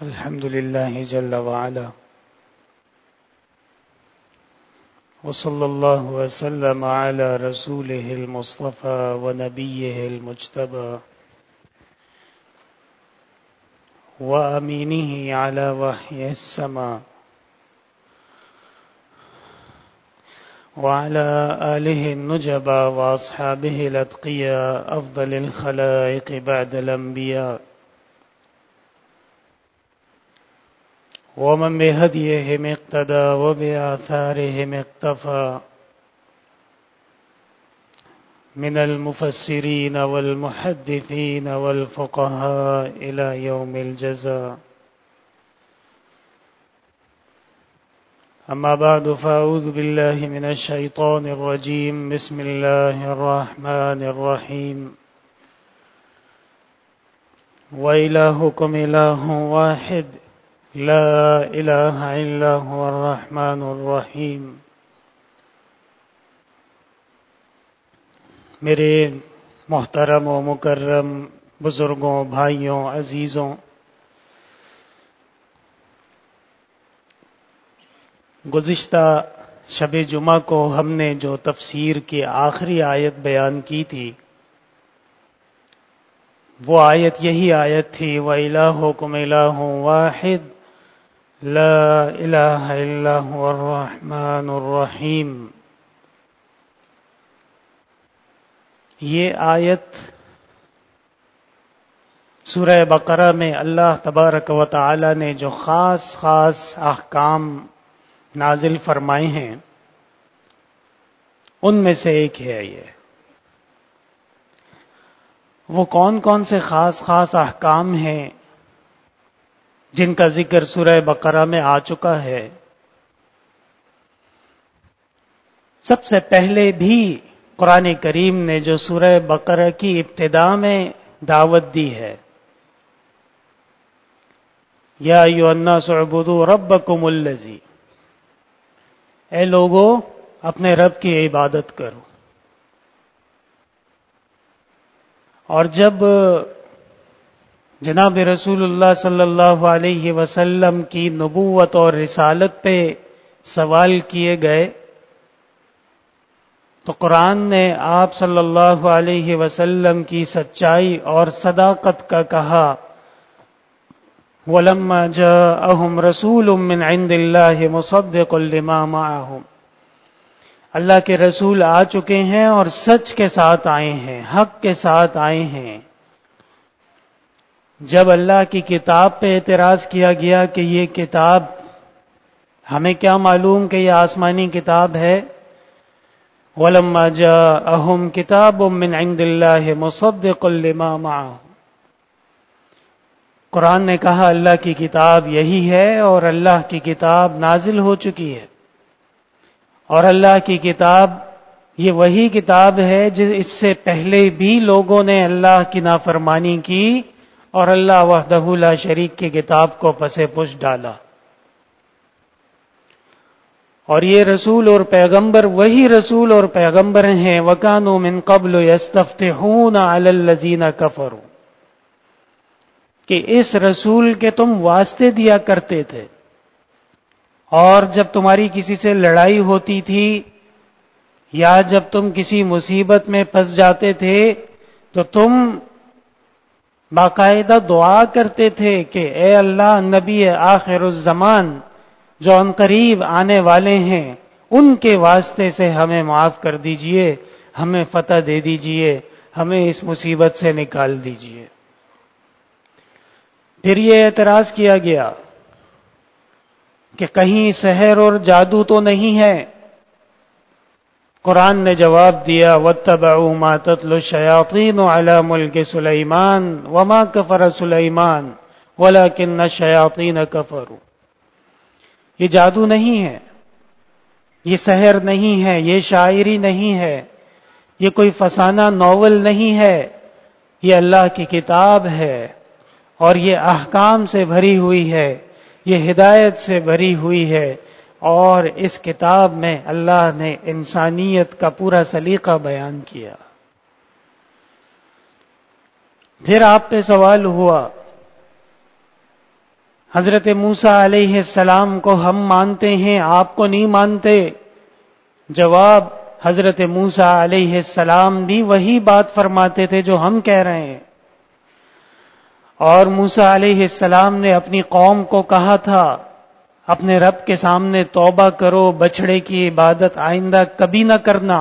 الحمد لله جل وعلا وصلى الله وسلم على رسوله المصطفى ونبيه المجتبى وأمينه على وحي السماء وعلى آله النجبى وأصحابه الأتقياء أفضل الخلائق بعد الأنبياء ومن بهديهم اقتدى وبآثارهم اقتفى من المفسرين والمحدثين والفقهاء إلى يوم الجزاء. أما بعد فأعوذ بالله من الشيطان الرجيم. بسم الله الرحمن الرحيم. وإلهكم إله واحد لا الہ الا هو الرحمن الرحیم. میرے محترم و مکرم بزرگوں، بھائیوں، عزیزوں، گزشتہ شب جمعہ کو ہم نے جو تفسیر کی آخری آیت بیان کی تھی، وہ آیت یہی آیت تھی وَإِلَٰهُكُمْ إِلَٰهٌ وَاحِدٌ لا الہ الا هو الرحمن الرحیم. یہ آیت سورہ بقرہ میں اللہ تبارک و تعالی نے جو خاص احکام نازل فرمائے ہیں ان میں سے ایک ہے. یہ وہ کون سے خاص احکام ہیں جن کا ذکر سورہ بقرہ میں آ چکا ہے؟ سب سے پہلے بھی قرآن کریم نے جو سورہ بقرہ کی ابتدا میں دعوت دی ہے، یا ایھا الناس اعبدوا ربکم الذی، اے لوگو اپنے رب کی عبادت کرو. اور جب جناب رسول اللہ صلی اللہ علیہ وسلم کی نبوت اور رسالت پہ سوال کیے گئے تو قرآن نے آپ صلی اللہ علیہ وسلم کی سچائی اور صداقت کا کہا. وَلَمَّا جَاءَهُمْ رَسُولٌ مِّنْ عِندِ اللَّهِ مُصَدِّقٌ لِمَا مَعَهُمْ. اللہ کے رسول آ چکے ہیں اور سچ کے ساتھ آئے ہیں، حق کے ساتھ آئے ہیں. جب اللہ کی کتاب پہ اعتراض کیا گیا کہ یہ کتاب ہمیں کیا معلوم کہ یہ آسمانی کتاب ہے، وَلَمَّا جَاءَهُمْ كِتَابٌ مِّنْ عِندِ اللَّهِ مُصَدِّقٌ لِمَا مَعَهُمْ. قرآن نے کہا اللہ کی کتاب یہی ہے اور اللہ کی کتاب نازل ہو چکی ہے، اور اللہ کی کتاب یہ وہی کتاب ہے جس اس سے پہلے بھی لوگوں نے اللہ کی نافرمانی کی اور اللہ وحدہ لا شریک کی کتاب کو پسے پش ڈالا. اور یہ رسول اور پیغمبر وہی رسول اور پیغمبر ہیں. وَكَانُوا مِن قَبْلُ يَسْتَفْتِحُونَ عَلَى الَّذِينَ كَفَرُوا، کہ اس رسول کے تم واسطے دیا کرتے تھے، اور جب تمہاری کسی سے لڑائی ہوتی تھی یا جب تم کسی مصیبت میں پھنس جاتے تھے تو تم باقاعدہ دعا کرتے تھے کہ اے اللہ، نبی آخر الزمان جو ان قریب آنے والے ہیں ان کے واسطے سے ہمیں معاف کر دیجئے، ہمیں فتح دے دیجئے، ہمیں اس مصیبت سے نکال دیجئے. پھر یہ اعتراض کیا گیا کہ کہیں سحر اور جادو تو نہیں ہے. قرآن نے جواب دیا وَاتَّبَعُوا مَا تَتْلُو الشَّيَاطِينُ عَلَى مُلْكِ سُلَيْمَانَ وَمَا كَفَرَ سُلَيْمَانُ وَلَكِنَّ الشَّيَاطِينَ كَفَرُوا. یہ جادو نہیں ہے، یہ سحر نہیں ہے، یہ شاعری نہیں ہے، یہ کوئی فسانہ ناول نہیں ہے، یہ اللہ کی کتاب ہے اور یہ احکام سے بھری ہوئی ہے، یہ ہدایت سے بھری ہوئی ہے. اور اس کتاب میں اللہ نے انسانیت کا پورا سلیقہ بیان کیا. پھر آپ پہ سوال ہوا حضرت موسیٰ علیہ السلام کو ہم مانتے ہیں، آپ کو نہیں مانتے؟ جواب، حضرت موسیٰ علیہ السلام بھی وہی بات فرماتے تھے جو ہم کہہ رہے ہیں، اور موسیٰ علیہ السلام نے اپنی قوم کو کہا تھا اپنے رب کے سامنے توبہ کرو، بچڑے کی عبادت آئندہ کبھی نہ کرنا،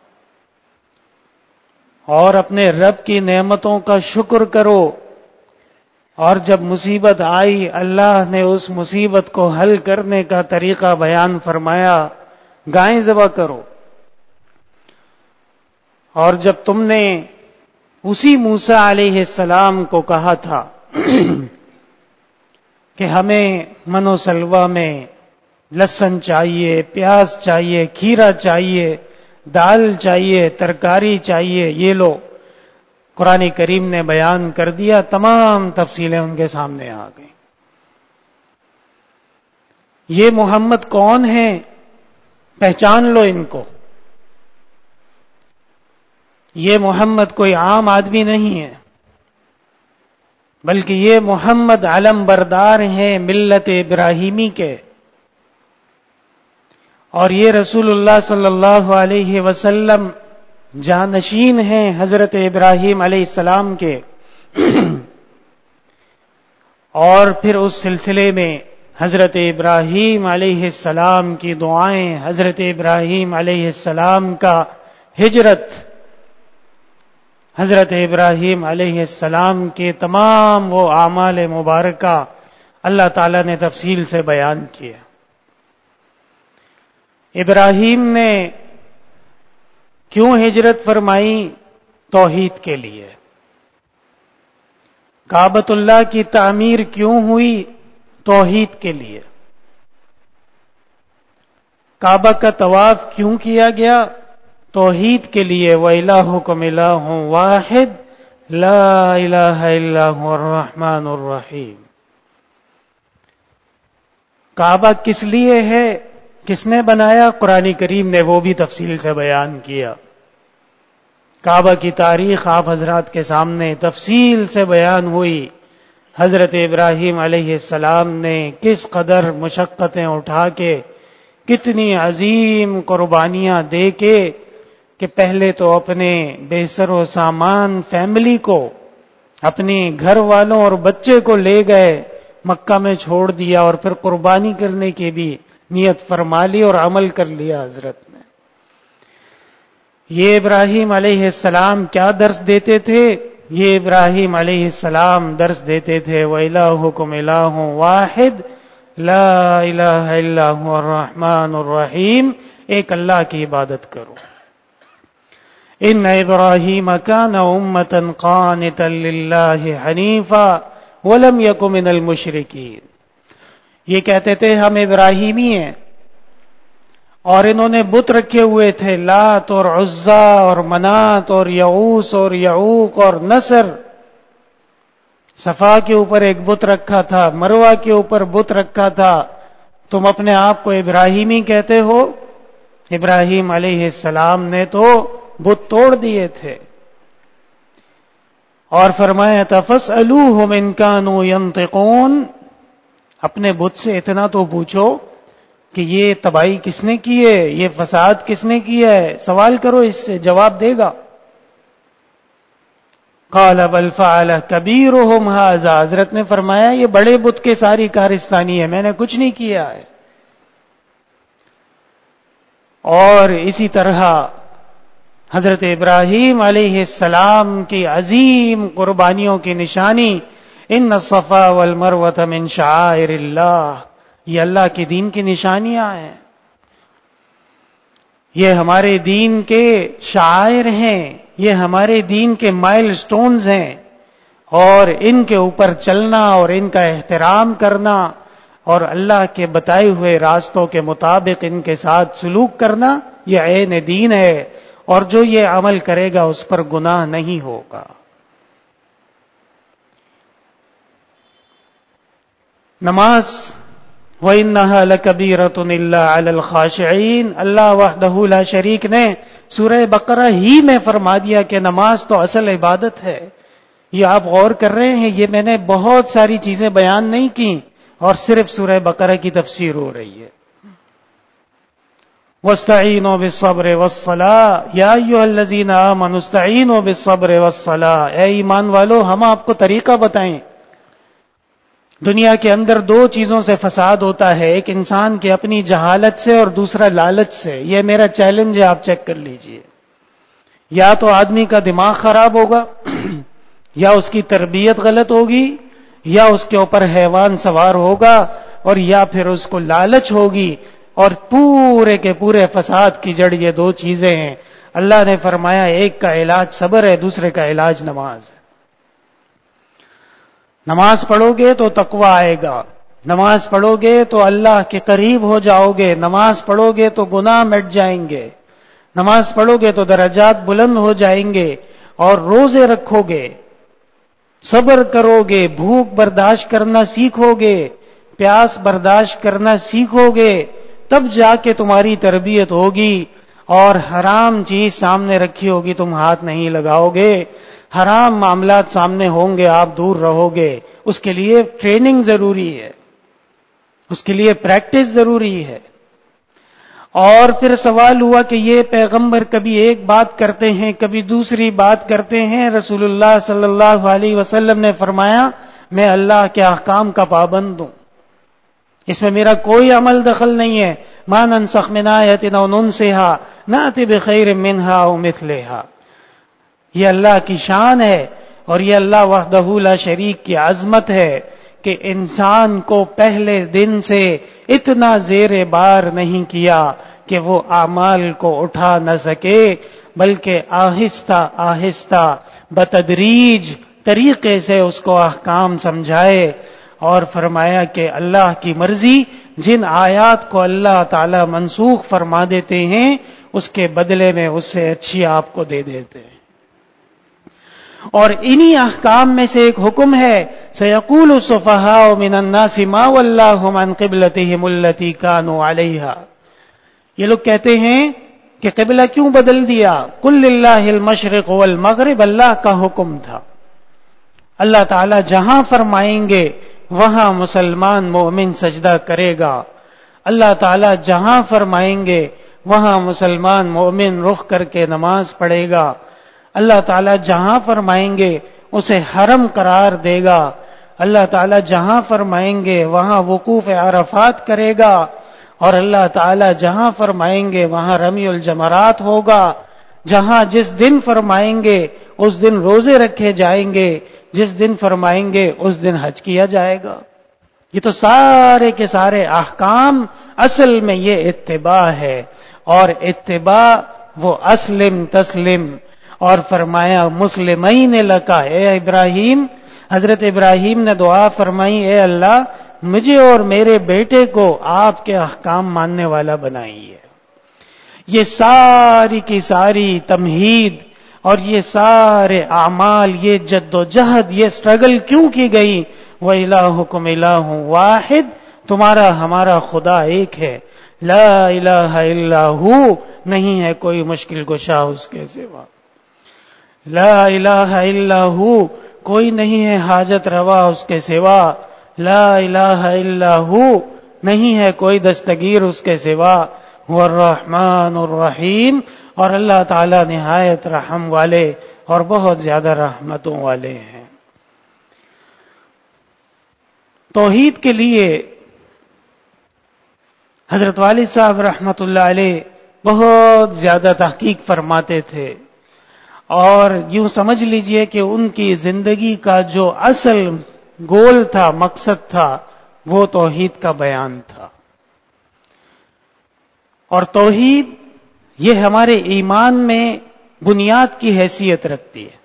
اور اپنے رب کی نعمتوں کا شکر کرو، اور جب مصیبت آئی اللہ نے اس مصیبت کو حل کرنے کا طریقہ بیان فرمایا، گائیں ذبح کرو۔ اور جب تم نے اسی موسیٰ علیہ السلام کو کہا تھا کہ ہمیں من و سلوہ میں لہسن چاہیے، پیاز چاہیے، کھیرا چاہیے، دال چاہیے، ترکاری چاہیے، یہ لو، قرآن کریم نے بیان کر دیا، تمام تفصیلیں ان کے سامنے آ گئیں۔ یہ محمد کون ہیں؟ پہچان لو ان کو۔ یہ محمد کوئی عام آدمی نہیں ہے، بلکہ یہ محمد علم بردار ہیں ملت ابراہیمی کے، اور یہ رسول اللہ صلی اللہ علیہ وسلم جانشین ہیں حضرت ابراہیم علیہ السلام کے۔ اور پھر اس سلسلے میں حضرت ابراہیم علیہ السلام کی دعائیں، حضرت ابراہیم علیہ السلام کا ہجرت، حضرت ابراہیم علیہ السلام کے تمام وہ اعمال مبارکہ اللہ تعالیٰ نے تفصیل سے بیان کیے۔ ابراہیم نے کیوں ہجرت فرمائی؟ توحید کے لیے۔ کعبۃ اللہ کی تعمیر کیوں ہوئی؟ توحید کے لیے۔ کعبہ کا طواف کیوں کیا گیا؟ توحید کے لیے۔ وَإِلَٰهُكُمْ إِلَٰهٌ وَاحِدٌ لَا إِلَٰهَ إِلَّا هُوَ الرَّحْمَٰنُ الرَّحِيمُ۔ کعبہ کس لیے ہے؟ کس نے بنایا؟ قرآن کریم نے وہ بھی تفصیل سے بیان کیا۔ کعبہ کی تاریخ آپ حضرات کے سامنے تفصیل سے بیان ہوئی۔ حضرت ابراہیم علیہ السلام نے کس قدر مشقتیں اٹھا کے، کتنی عظیم قربانیاں دے کے، کہ پہلے تو اپنے بے سر و سامان فیملی کو، اپنے گھر والوں اور بچے کو لے گئے، مکہ میں چھوڑ دیا، اور پھر قربانی کرنے کی بھی نیت فرما لی اور عمل کر لیا حضرت نے۔ یہ ابراہیم علیہ السلام کیا درس دیتے تھے؟ یہ ابراہیم علیہ السلام درس دیتے تھے وَإِلَٰهُكُمْ إِلَٰهٌ وَاحِدٌ لَا إِلَٰهَ إِلَّا هُوَ الرَّحْمَٰنُ الرَّحِيمُ۔ ایک اللہ کی عبادت کرو۔ ان ابراہیم کان امۃ قانتا للہ حنیفا ولم یک من المشرکین۔ یہ کہتے تھے ہم ابراہیمی ہیں، اور انہوں نے بت رکھے ہوئے تھے، لات اور عزا اور منات اور یعوس اور یعوق اور نصر۔ صفا کے اوپر ایک بت رکھا تھا، مروہ کے اوپر بت رکھا تھا، تم اپنے آپ کو ابراہیمی کہتے ہو؟ ابراہیم علیہ السلام نے تو بت توڑ دیے تھے، اور فرمایا تھا فَاسْأَلُوهُمْ إِن كَانُوا يَنطِقُونَ۔ اپنے بت سے اتنا تو پوچھو کہ یہ تباہی کس نے کی ہے، یہ فساد کس نے کیا ہے، سوال کرو اس سے، جواب دے گا۔ قَالَ بَلْ فَعَلَ كَبِيرُهُمْ هَٰذَا۔ حضرت نے فرمایا یہ بڑے بت کے ساری کارستانی ہے، میں نے کچھ نہیں کیا ہے۔ اور اسی طرح حضرت ابراہیم علیہ السلام کی عظیم قربانیوں کی نشانی ان الصفا والمروۃ من شعائر اللہ، یہ اللہ کے دین کی نشانیاں ہیں، یہ ہمارے دین کے شعائر ہیں، یہ ہمارے دین کے مائل سٹونز ہیں، اور ان کے اوپر چلنا اور ان کا احترام کرنا اور اللہ کے بتائے ہوئے راستوں کے مطابق ان کے ساتھ سلوک کرنا یہ عین دین ہے، اور جو یہ عمل کرے گا اس پر گناہ نہیں ہوگا۔ نماز وَإِنَّهَا لَكَبِيرَةٌ إِلَّا عَلَى الْخَاشِعِينَ، اللہ وحدہ لا شریک نے سورہ بقرہ ہی میں فرما دیا کہ نماز تو اصل عبادت ہے۔ یہ آپ غور کر رہے ہیں، یہ میں نے بہت ساری چیزیں بیان نہیں کی، اور صرف سورہ بقرہ کی تفسیر ہو رہی ہے. وَاسْتَعِينُوا بِالصَّبْرِ وَالصَّلَاةِ يَا أَيُّهَا الَّذِينَ آمَنُوا اسْتَعِينُوا بِالصَّبْرِ وَالصَّلَاةِ. اے ایمان والو، ہم آپ کو طریقہ بتائیں. دنیا کے اندر دو چیزوں سے فساد ہوتا ہے، ایک انسان کی اپنی جہالت سے اور دوسرا لالچ سے. یہ میرا چیلنج ہے، آپ چیک کر لیجئے. یا تو آدمی کا دماغ خراب ہوگا، یا اس کی تربیت غلط ہوگی، یا اس کے اوپر حیوان سوار ہوگا، اور یا پھر اس کو لالچ ہوگی. اور پورے کے پورے فساد کی جڑ یہ دو چیزیں ہیں. اللہ نے فرمایا ایک کا علاج صبر ہے، دوسرے کا علاج نماز ہے. نماز پڑھو گے تو تقوی آئے گا، نماز پڑھو گے تو اللہ کے قریب ہو جاؤ گے، نماز پڑھو گے تو گناہ مٹ جائیں گے، نماز پڑھو گے تو درجات بلند ہو جائیں گے. اور روزے رکھو گے، صبر کرو گے، بھوک برداشت کرنا سیکھو گے، پیاس برداشت کرنا سیکھو گے، تب جا کے تمہاری تربیت ہوگی. اور حرام چیز سامنے رکھی ہوگی تم ہاتھ نہیں لگاؤ گے، حرام معاملات سامنے ہوں گے آپ دور رہو گے. اس کے لیے ٹریننگ ضروری ہے، اس کے لیے پریکٹس ضروری ہے. اور پھر سوال ہوا کہ یہ پیغمبر کبھی ایک بات کرتے ہیں کبھی دوسری بات کرتے ہیں. رسول اللہ صلی اللہ علیہ وسلم نے فرمایا میں اللہ کے احکام کا پابند ہوں، اس میں میرا کوئی عمل دخل نہیں ہے. ما ننسخ من آیۃ او ننسها نأتی بخیر منها او مثلها. یہ اللہ کی شان ہے اور یہ اللہ وحدہ لا شریک کی عظمت ہے کہ انسان کو پہلے دن سے اتنا زیر بار نہیں کیا کہ وہ اعمال کو اٹھا نہ سکے، بلکہ آہستہ آہستہ بتدریج طریقے سے اس کو احکام سمجھائے. اور فرمایا کہ اللہ کی مرضی جن آیات کو اللہ تعالی منسوخ فرما دیتے ہیں اس کے بدلے میں اس سے اچھی آپ کو دے دیتے ہیں. اور انہی احکام میں سے ایک حکم ہے سیقول السفہاء من الناس ما ولاھم عن قبلتہم التی کانوا علیہا. یہ لوگ کہتے ہیں کہ قبلہ کیوں بدل دیا؟ قل للہ المشرق والمغرب، اللہ کا حکم تھا. اللہ تعالی جہاں فرمائیں گے وہاں مسلمان مومن سجدہ کرے گا. اللہ تعالی جہاں فرمائیں گے وہاں مسلمان مومن رخ کر کے نماز پڑھے گا. اللہ تعالیٰ جہاں فرمائیں گے اسے حرم قرار دے گا. اللہ تعالیٰ جہاں فرمائیں گے وہاں وقوف عرفات کرے گا. اور اللہ تعالیٰ جہاں فرمائیں گے وہاں رمی الجمرات ہوگا. جہاں جس دن فرمائیں گے اس دن روزے رکھے جائیں گے، جس دن فرمائیں گے اس دن حج کیا جائے گا. یہ تو سارے کے سارے احکام اصل میں یہ اتباع ہے. اور اتباع وہ اسلم تسلم. اور فرمایا مسلمین لکا، اے ابراہیم، حضرت ابراہیم نے دعا فرمائی اے اللہ مجھے اور میرے بیٹے کو آپ کے احکام ماننے والا بنائیے. یہ ساری کی ساری تمہید اور یہ سارے اعمال، یہ جد و جہد، یہ سٹرگل کیوں کی گئی؟ وَإِلَٰهُكُمْ إِلَٰهٌ وَاحِدٌ، تمہارا ہمارا خدا ایک ہے. لا الہ الا ہو، نہیں ہے کوئی مشکل کشا اس کے سوا. لا الہ الا ہو، کوئی نہیں ہے حاجت روا اس کے سوا. لا الہ الا ہو، نہیں ہے کوئی دستگیر اس کے سوا. هو الرحمن الرحیم، اور اللہ تعالی نہایت رحم والے اور بہت زیادہ رحمتوں والے ہیں. توحید کے لیے حضرت والد صاحب رحمت اللہ علیہ بہت زیادہ تحقیق فرماتے تھے. اور یوں سمجھ لیجئے کہ ان کی زندگی کا جو اصل گول تھا، مقصد تھا، وہ توحید کا بیان تھا. اور توحید یہ ہمارے ایمان میں بنیاد کی حیثیت رکھتی ہے.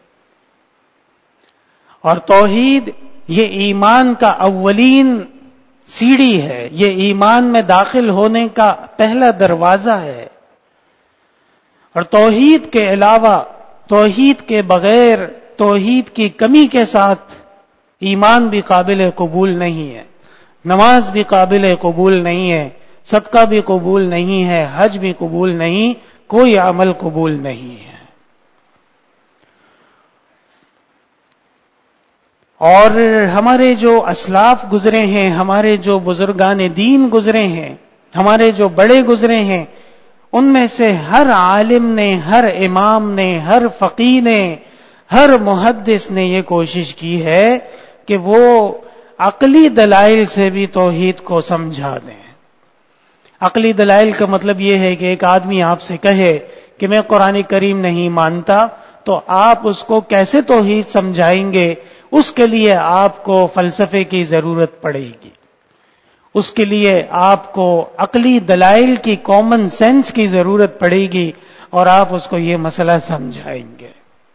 اور توحید یہ ایمان کا اولین سیڑھی ہے، یہ ایمان میں داخل ہونے کا پہلا دروازہ ہے. اور توحید کے علاوہ، توحید کے بغیر، توحید کی کمی کے ساتھ ایمان بھی قابل قبول نہیں ہے، نماز بھی قابل قبول نہیں ہے، صدقہ بھی قبول نہیں ہے، حج بھی قبول نہیں، کوئی عمل قبول نہیں ہے. اور ہمارے جو اسلاف گزرے ہیں، ہمارے جو بزرگان دین گزرے ہیں، ہمارے جو بڑے گزرے ہیں، ان میں سے ہر عالم نے، ہر امام نے، ہر فقیہ نے، ہر محدث نے یہ کوشش کی ہے کہ وہ عقلی دلائل سے بھی توحید کو سمجھا دیں۔ عقلی دلائل کا مطلب یہ ہے کہ ایک آدمی آپ سے کہے کہ میں قرآن کریم نہیں مانتا، تو آپ اس کو کیسے توحید سمجھائیں گے؟ اس کے لیے آپ کو فلسفے کی ضرورت پڑے گی، اس کے لیے آپ کو عقلی دلائل کی، کامن سینس کی ضرورت پڑے گی، اور آپ اس کو یہ مسئلہ سمجھائیں گے۔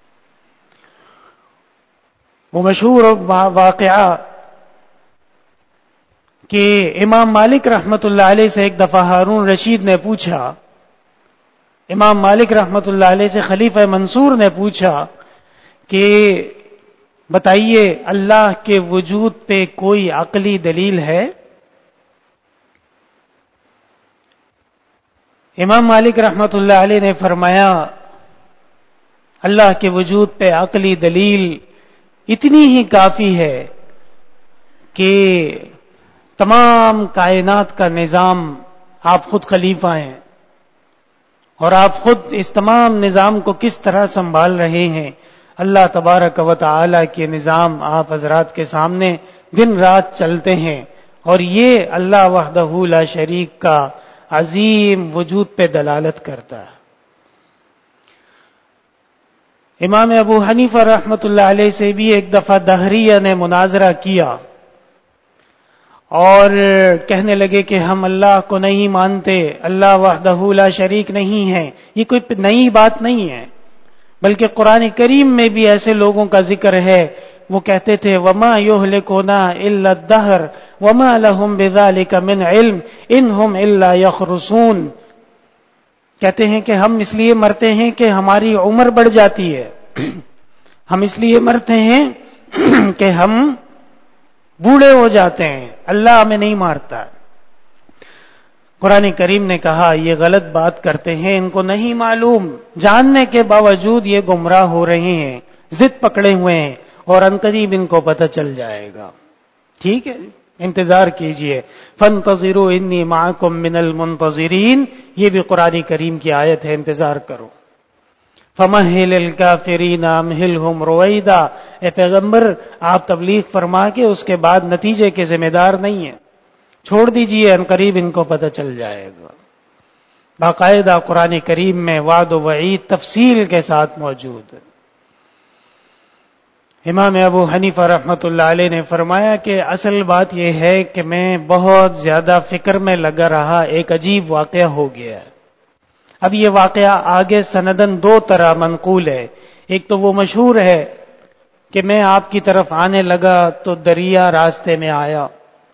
وہ مشہور واقعہ کہ امام مالک رحمت اللہ علیہ سے ایک دفعہ ہارون رشید نے پوچھا، امام مالک رحمت اللہ علیہ سے خلیفہ منصور نے پوچھا کہ بتائیے اللہ کے وجود پہ کوئی عقلی دلیل ہے؟ امام مالک رحمت اللہ علیہ نے فرمایا اللہ کے وجود پہ عقلی دلیل اتنی ہی کافی ہے کہ تمام کائنات کا نظام آپ خود خلیفہ ہیں، اور آپ خود اس تمام نظام کو کس طرح سنبھال رہے ہیں۔ اللہ تبارک و تعالی کے نظام آپ حضرات کے سامنے دن رات چلتے ہیں، اور یہ اللہ وحدہ لا شریک کا عظیم وجود پہ دلالت کرتا ہے۔ امام ابو حنیفہ رحمت اللہ علیہ سے بھی ایک دفعہ دہریہ نے مناظرہ کیا اور کہنے لگے کہ ہم اللہ کو نہیں مانتے، اللہ وحدہ لا شریک نہیں ہے۔ یہ کوئی نئی بات نہیں ہے، بلکہ قرآن کریم میں بھی ایسے لوگوں کا ذکر ہے۔ وہ کہتے تھے وَمَا يُهْلِكُنَا إِلَّا الدَّهْرُ وَمَا لَهُمْ بِذَلِكَ مِنْ عِلْمٍ إِنْ هُمْ إِلَّا يَخْرُصُونَ۔ کہتے ہیں کہ ہم اس لیے مرتے ہیں کہ ہماری عمر بڑھ جاتی ہے، ہم اس لیے مرتے ہیں کہ ہم بوڑھے ہو جاتے ہیں، اللہ ہمیں نہیں مارتا۔ قرآن کریم نے کہا یہ غلط بات کرتے ہیں، ان کو نہیں معلوم، جاننے کے باوجود یہ گمراہ ہو رہے ہیں، ضد پکڑے ہوئے ہیں، اور عنقریب ان کو پتہ چل جائے گا۔ ٹھیک ہے، انتظار کیجئے۔ فانتظروا انی معکم من المنتظرین، یہ بھی قرآن کریم کی آیت ہے، انتظار کرو۔ فمہل الکافرین امہلہم رویدا، اے پیغمبر آپ تبلیغ فرما کے اس کے بعد نتیجے کے ذمہ دار نہیں ہیں، چھوڑ دیجئے، عنقریب ان کو پتہ چل جائے گا۔ باقاعدہ قرآن کریم میں وعد و وعید تفصیل کے ساتھ موجود ہے۔ امام ابو حنیفہ رحمت اللہ علیہ نے فرمایا کہ اصل بات یہ ہے کہ میں بہت زیادہ فکر میں لگا رہا، ایک عجیب واقعہ ہو گیا ہے۔ اب یہ واقعہ آگے سندن دو طرح منقول ہے۔ ایک تو وہ مشہور ہے کہ میں آپ کی طرف آنے لگا تو دریا راستے میں آیا،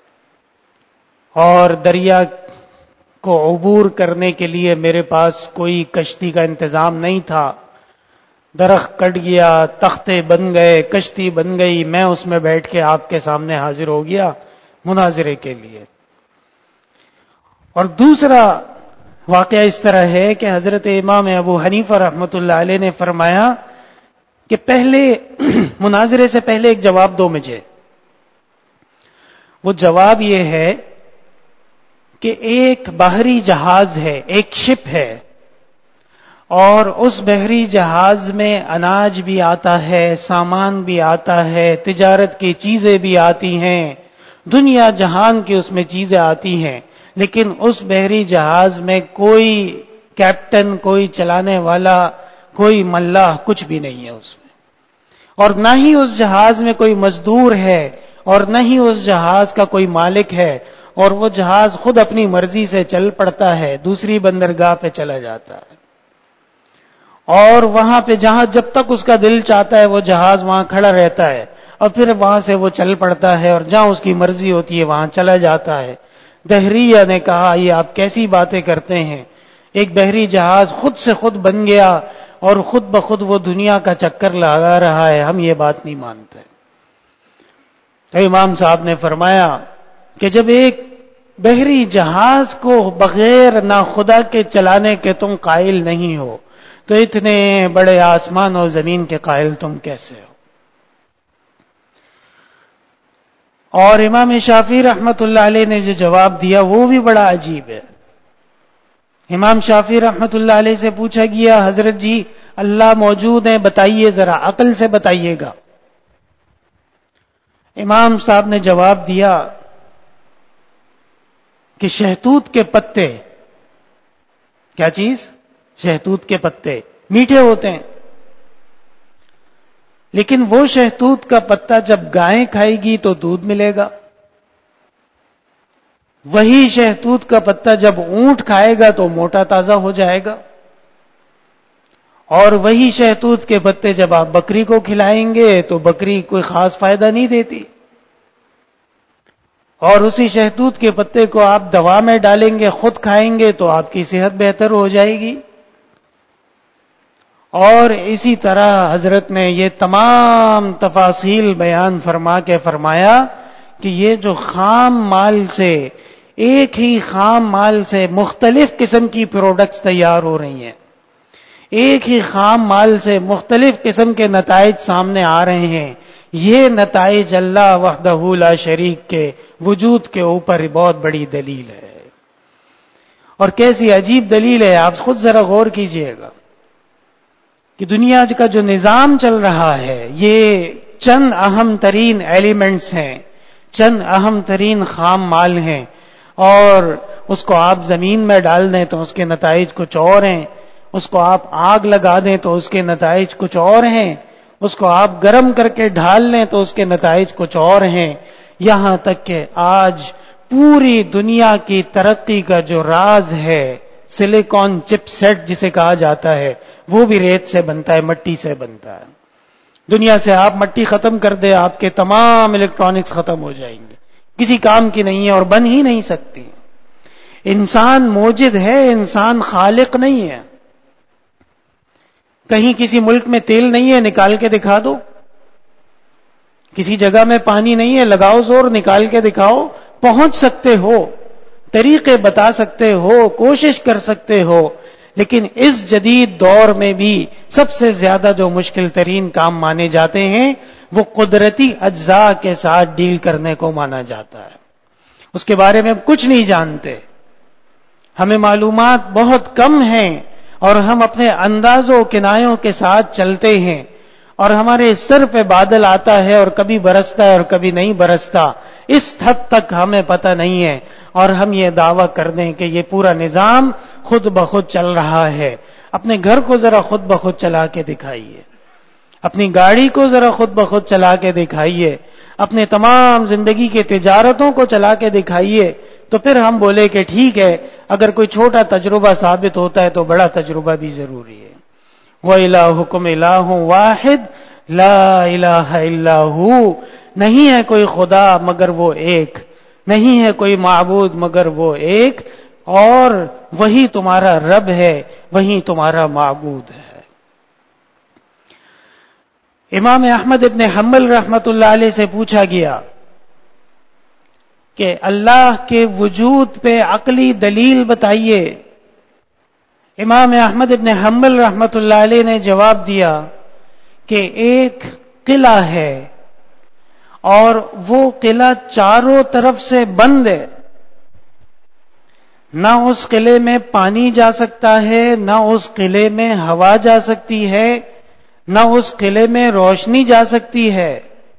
اور دریا کو عبور کرنے کے لیے میرے پاس کوئی کشتی کا انتظام نہیں تھا، درخت کٹ گیا، تختے بن گئے، کشتی بن گئی، میں اس میں بیٹھ کے آپ کے سامنے حاضر ہو گیا مناظرے کے لیے۔ اور دوسرا واقعہ اس طرح ہے کہ حضرت امام ابو حنیفہ رحمت اللہ علیہ نے فرمایا کہ پہلے مناظرے سے پہلے ایک جواب دو مجھے۔ وہ جواب یہ ہے کہ ایک بحری جہاز ہے، ایک شپ ہے، اور اس بحری جہاز میں اناج بھی آتا ہے، سامان بھی آتا ہے، تجارت کی چیزیں بھی آتی ہیں، دنیا جہان کی اس میں چیزیں آتی ہیں، لیکن اس بحری جہاز میں کوئی کیپٹن، کوئی چلانے والا، کوئی ملاح، کچھ بھی نہیں ہے اس میں، اور نہ ہی اس جہاز میں کوئی مزدور ہے، اور نہ ہی اس جہاز کا کوئی مالک ہے، اور وہ جہاز خود اپنی مرضی سے چل پڑتا ہے، دوسری بندرگاہ پہ چلا جاتا ہے، اور وہاں پہ جہاں جب تک اس کا دل چاہتا ہے وہ جہاز وہاں کھڑا رہتا ہے، اور پھر وہاں سے وہ چل پڑتا ہے، اور جہاں اس کی مرضی ہوتی ہے وہاں چلا جاتا ہے۔ دہریہ نے کہا یہ آپ کیسی باتیں کرتے ہیں، ایک بحری جہاز خود سے خود بن گیا اور خود بخود وہ دنیا کا چکر لگا رہا ہے، ہم یہ بات نہیں مانتے۔ تو امام صاحب نے فرمایا کہ جب ایک بحری جہاز کو بغیر نہ خدا کے چلانے کے تم قائل نہیں ہو، تو اتنے بڑے آسمان اور زمین کے قائل تم کیسے ہو؟ اور امام شافعی رحمت اللہ علیہ نے جو جواب دیا وہ بھی بڑا عجیب ہے. امام شافعی رحمت اللہ علیہ سے پوچھا گیا حضرت جی اللہ موجود ہیں بتائیے ذرا عقل سے بتائیے گا. امام صاحب نے جواب دیا کہ شہتوت کے پتے. کیا چیز؟ شہتوت کے پتے میٹھے ہوتے ہیں، لیکن وہ شہتوت کا پتا جب گائیں کھائے گی تو دودھ ملے گا، وہی شہتوت کا پتا جب اونٹ کھائے گا تو موٹا تازہ ہو جائے گا، اور وہی شہتوت کے پتے جب آپ بکری کو کھلائیں گے تو بکری کوئی خاص فائدہ نہیں دیتی، اور اسی شہتوت کے پتے کو آپ دوا میں ڈالیں گے خود کھائیں گے تو آپ کی صحت بہتر ہو جائے گی. اور اسی طرح حضرت نے یہ تمام تفاصیل بیان فرما کے فرمایا کہ یہ جو خام مال سے، ایک ہی خام مال سے مختلف قسم کی پروڈکٹس تیار ہو رہی ہیں، ایک ہی خام مال سے مختلف قسم کے نتائج سامنے آ رہے ہیں، یہ نتائج اللہ وحدہ لا شریک کے وجود کے اوپر بہت بڑی دلیل ہے. اور کیسی عجیب دلیل ہے، آپ خود ذرا غور کیجئے گا کہ دنیا کا جو نظام چل رہا ہے یہ چند اہم ترین ایلیمنٹس ہیں، چند اہم ترین خام مال ہیں، اور اس کو آپ زمین میں ڈال دیں تو اس کے نتائج کچھ اور ہیں، اس کو آپ آگ لگا دیں تو اس کے نتائج کچھ اور ہیں، اس کو آپ گرم کر کے ڈھال لیں تو اس کے نتائج کچھ اور ہیں. یہاں تک کہ آج پوری دنیا کی ترقی کا جو راز ہے سلیکون چپ سیٹ جسے کہا جاتا ہے، وہ بھی ریت سے بنتا ہے، مٹی سے بنتا ہے. دنیا سے آپ مٹی ختم کر دیں آپ کے تمام الیکٹرانکس ختم ہو جائیں گے، کسی کام کی نہیں ہے اور بن ہی نہیں سکتی. انسان موجد ہے، انسان خالق نہیں ہے. کہیں کسی ملک میں تیل نہیں ہے، نکال کے دکھا دو. کسی جگہ میں پانی نہیں ہے، لگاؤ زور، نکال کے دکھاؤ. پہنچ سکتے ہو، طریقے بتا سکتے ہو، کوشش کر سکتے ہو، لیکن اس جدید دور میں بھی سب سے زیادہ جو مشکل ترین کام مانے جاتے ہیں وہ قدرتی اجزاء کے ساتھ ڈیل کرنے کو مانا جاتا ہے. اس کے بارے میں ہم کچھ نہیں جانتے، ہمیں معلومات بہت کم ہیں، اور ہم اپنے انداز و کنایوں کے ساتھ چلتے ہیں، اور ہمارے سر پہ بادل آتا ہے اور کبھی برستا ہے اور کبھی نہیں برستا. اس حد تک ہمیں پتہ نہیں ہے، اور ہم یہ دعویٰ کر دیں کہ یہ پورا نظام خود بخود چل رہا ہے. اپنے گھر کو ذرا خود بخود چلا کے دکھائیے، اپنی گاڑی کو ذرا خود بخود چلا کے دکھائیے، اپنے تمام زندگی کے تجارتوں کو چلا کے دکھائیے، تو پھر ہم بولے کہ ٹھیک ہے، اگر کوئی چھوٹا تجربہ ثابت ہوتا ہے تو بڑا تجربہ بھی ضروری ہے. وَإِلَٰهُكُمْ إِلَٰهٌ وَاحِدٌ لَا إِلَٰهَ إِلَّا هُوَ. نہیں ہے کوئی خدا مگر وہ ایک، نہیں ہے کوئی معبود مگر وہ ایک، اور وہی تمہارا رب ہے، وہی تمہارا معبود ہے. امام احمد ابن حنبل رحمت اللہ علیہ سے پوچھا گیا کہ اللہ کے وجود پہ عقلی دلیل بتائیے. امام احمد ابن حنبل رحمت اللہ علیہ نے جواب دیا کہ ایک قلعہ ہے اور وہ قلعہ چاروں طرف سے بند ہے، نہ اس قلعے میں پانی جا سکتا ہے، نہ اس قلعے میں ہوا جا سکتی ہے، نہ اس قلعے میں روشنی جا سکتی ہے،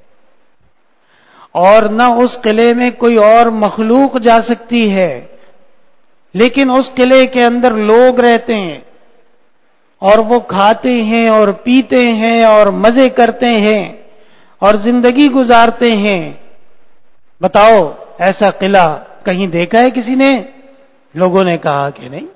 اور نہ اس قلعے میں کوئی اور مخلوق جا سکتی ہے. لیکن اس قلعے کے اندر لوگ رہتے ہیں اور وہ کھاتے ہیں اور پیتے ہیں اور مزے کرتے ہیں اور زندگی گزارتے ہیں. بتاؤ ایسا قلعہ کہیں دیکھا ہے کسی نے؟ لوگوں نے کہا کہ نہیں.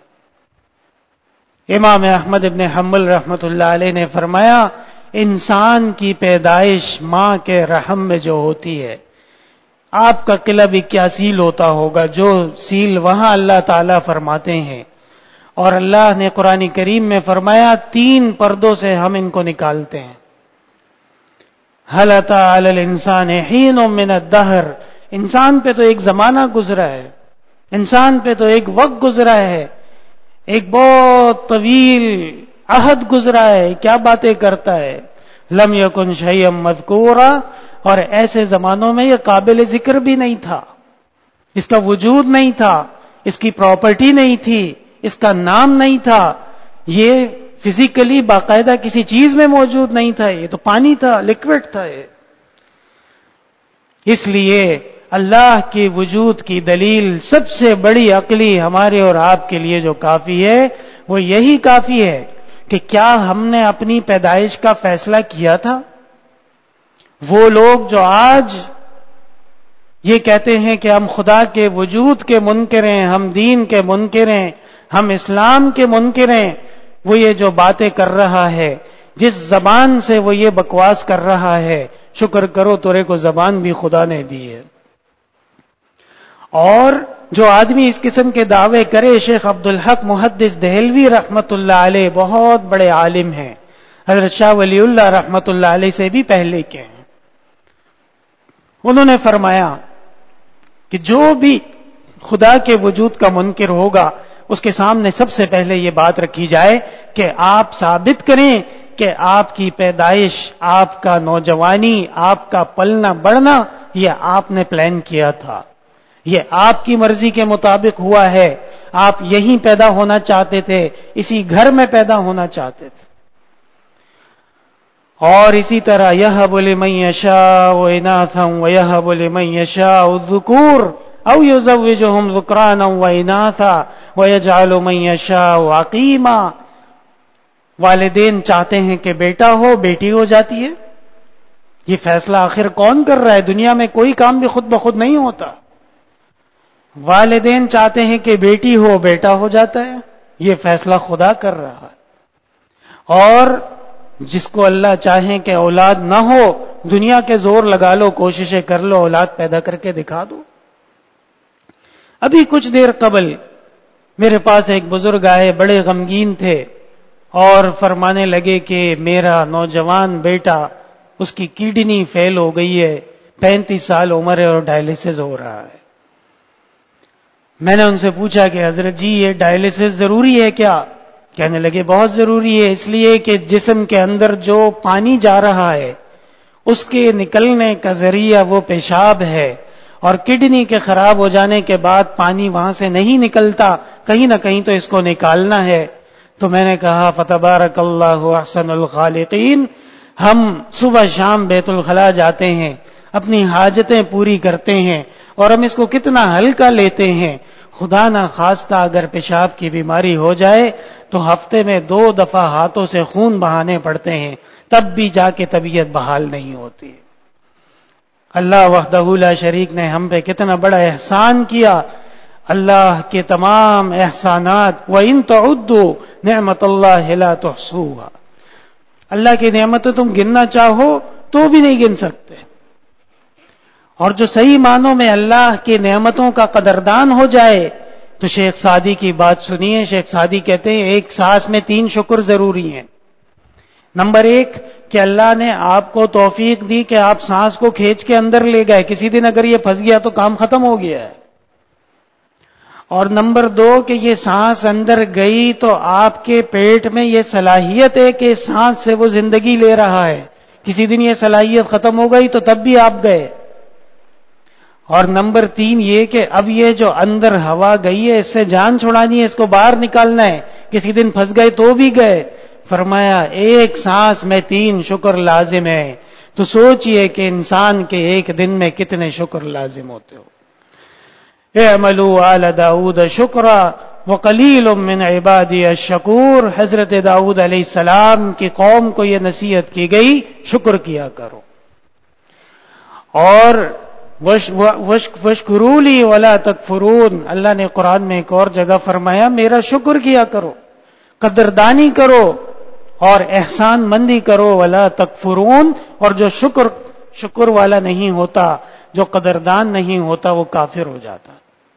امام احمد ابن حنبل رحمت اللہ علیہ نے فرمایا انسان کی پیدائش ماں کے رحم میں جو ہوتی ہے، آپ کا قلعہ بھی کیا سیل ہوتا ہوگا جو سیل وہاں اللہ تعالیٰ فرماتے ہیں. اور اللہ نے قرآن کریم میں فرمایا 3 پردوں سے ہم ان کو نکالتے ہیں. هل أتى على الإنسان حين من الدهر. انسان پہ تو ایک زمانہ گزرا ہے، انسان پہ تو ایک وقت گزرا ہے، ایک بہت طویل عہد گزرا ہے. کیا باتیں کرتا ہے. لم يكن شيئا مذكورا اور ایسے زمانوں میں یہ قابل ذکر بھی نہیں تھا، اس کا وجود نہیں تھا، اس کی پراپرٹی نہیں تھی، اس کا نام نہیں تھا، یہ فزیکلی باقاعدہ کسی چیز میں موجود نہیں تھا، یہ تو پانی تھا، لیکوڈ تھا یہ۔ اس لیے اللہ کے وجود کی دلیل سب سے بڑی عقلی ہمارے اور آپ کے لیے جو کافی ہے وہ یہی کافی ہے کہ کیا ہم نے اپنی پیدائش کا فیصلہ کیا تھا؟ وہ لوگ جو آج یہ کہتے ہیں کہ ہم خدا کے وجود کے منکر ہیں، ہم دین کے منکر ہیں، ہم اسلام کے منکر ہیں، وہ یہ جو باتیں کر رہا ہے، جس زبان سے وہ یہ بکواس کر رہا ہے، شکر کرو تورے کو زبان بھی خدا نے دی ہے۔ اور جو آدمی اس قسم کے دعوے کرے، شیخ عبدالحق محدث دہلوی رحمت اللہ علیہ بہت بڑے عالم ہیں، حضرت شاہ ولی اللہ رحمت اللہ علیہ سے بھی پہلے کے ہیں، انہوں نے فرمایا کہ جو بھی خدا کے وجود کا منکر ہوگا اس کے سامنے سب سے پہلے یہ بات رکھی جائے کہ آپ ثابت کریں کہ آپ کی پیدائش، آپ کا نوجوانی، آپ کا پلنا بڑھنا یہ آپ نے پلان کیا تھا، یہ آپ کی مرضی کے مطابق ہوا ہے، آپ یہیں پیدا ہونا چاہتے تھے، اسی گھر میں پیدا ہونا چاہتے تھے۔ اور اسی طرح یہب لمن یشاء اناثا ویہب لمن یشاء الذکور او یزوجہم ذکرانا واناثا ویجعل من یشاء عقیما۔ والدین چاہتے ہیں کہ بیٹا ہو، بیٹی ہو جاتی ہے، یہ فیصلہ آخر کون کر رہا ہے؟ دنیا میں کوئی کام بھی خود بخود نہیں ہوتا، والدین چاہتے ہیں کہ بیٹی ہو، بیٹا ہو جاتا ہے، یہ فیصلہ خدا کر رہا ہے۔ اور جس کو اللہ چاہیں کہ اولاد نہ ہو، دنیا کے زور لگا لو، کوششیں کر لو، اولاد پیدا کر کے دکھا دو۔ ابھی کچھ دیر قبل میرے پاس ایک بزرگ آئے، بڑے غمگین تھے اور فرمانے لگے کہ میرا نوجوان بیٹا، اس کی کڈنی فیل ہو گئی ہے، 35 سال عمر ہے اور ڈائلسس ہو رہا ہے۔ میں نے ان سے پوچھا کہ حضرت جی یہ ڈائلسس ضروری ہے کیا؟ کہنے لگے بہت ضروری ہے، اس لیے کہ جسم کے اندر جو پانی جا رہا ہے اس کے نکلنے کا ذریعہ وہ پیشاب ہے، اور کڈنی کے خراب ہو جانے کے بعد پانی وہاں سے نہیں نکلتا، کہیں نہ کہیں تو اس کو نکالنا ہے۔ تو میں نے کہا فتبارک اللہ احسن الخالقین، ہم صبح شام بیت الخلاء جاتے ہیں، اپنی حاجتیں پوری کرتے ہیں اور ہم اس کو کتنا ہلکا لیتے ہیں۔ خدا نہ خواستہ اگر پیشاب کی بیماری ہو جائے تو ہفتے میں 2 دفعہ ہاتھوں سے خون بہانے پڑتے ہیں، تب بھی جا کے طبیعت بحال نہیں ہوتی۔ اللہ وحدہ لا شریک نے ہم پہ کتنا بڑا احسان کیا۔ اللہ کے تمام احسانات وَإِن تَعُدُّوا نِعْمَتَ اللَّهِ لَا تُحْصُوهَا، اللہ کی نعمتیں تم گننا چاہو تو بھی نہیں گن سکتے۔ اور جو صحیح معنوں میں اللہ کی نعمتوں کا قدردان ہو جائے تو شیخ سعدی کی بات سنیے۔ شیخ سعدی کہتے ہیں ایک سانس میں 3 شکر ضروری ہیں۔ نمبر 1 کہ اللہ نے آپ کو توفیق دی کہ آپ سانس کو کھینچ کے اندر لے گئے، کسی دن اگر یہ پھنس گیا تو کام ختم ہو گیا ہے۔ اور نمبر 2 کہ یہ سانس اندر گئی تو آپ کے پیٹ میں یہ صلاحیت ہے کہ سانس سے وہ زندگی لے رہا ہے، کسی دن یہ صلاحیت ختم ہو گئی تو تب بھی آپ گئے۔ اور نمبر 3 یہ کہ اب یہ جو اندر ہوا گئی ہے اس سے جان چھڑانی ہے، اس کو باہر نکالنا ہے، کسی دن پھنس گئے تو بھی گئے۔ فرمایا ایک سانس میں 3 شکر لازم ہے، تو سوچئے کہ انسان کے ایک دن میں کتنے شکر لازم ہوتے ہو۔ اعملوا آل داؤد شکرا وقلیل من عبادی الشکور، حضرت داؤد علیہ السلام کی قوم کو یہ نصیحت کی گئی شکر کیا کرو۔ اور وَاشْكُرُوا لِي وَلَا تَكْفُرُونَ، اللہ نے قرآن میں ایک اور جگہ فرمایا میرا شکر کیا کرو، قدردانی کرو اور احسان مندی کرو، وَلَا تَكْفُرُونَ، اور جو شکر والا نہیں ہوتا، جو قدردان نہیں ہوتا، وہ کافر ہو جاتا۔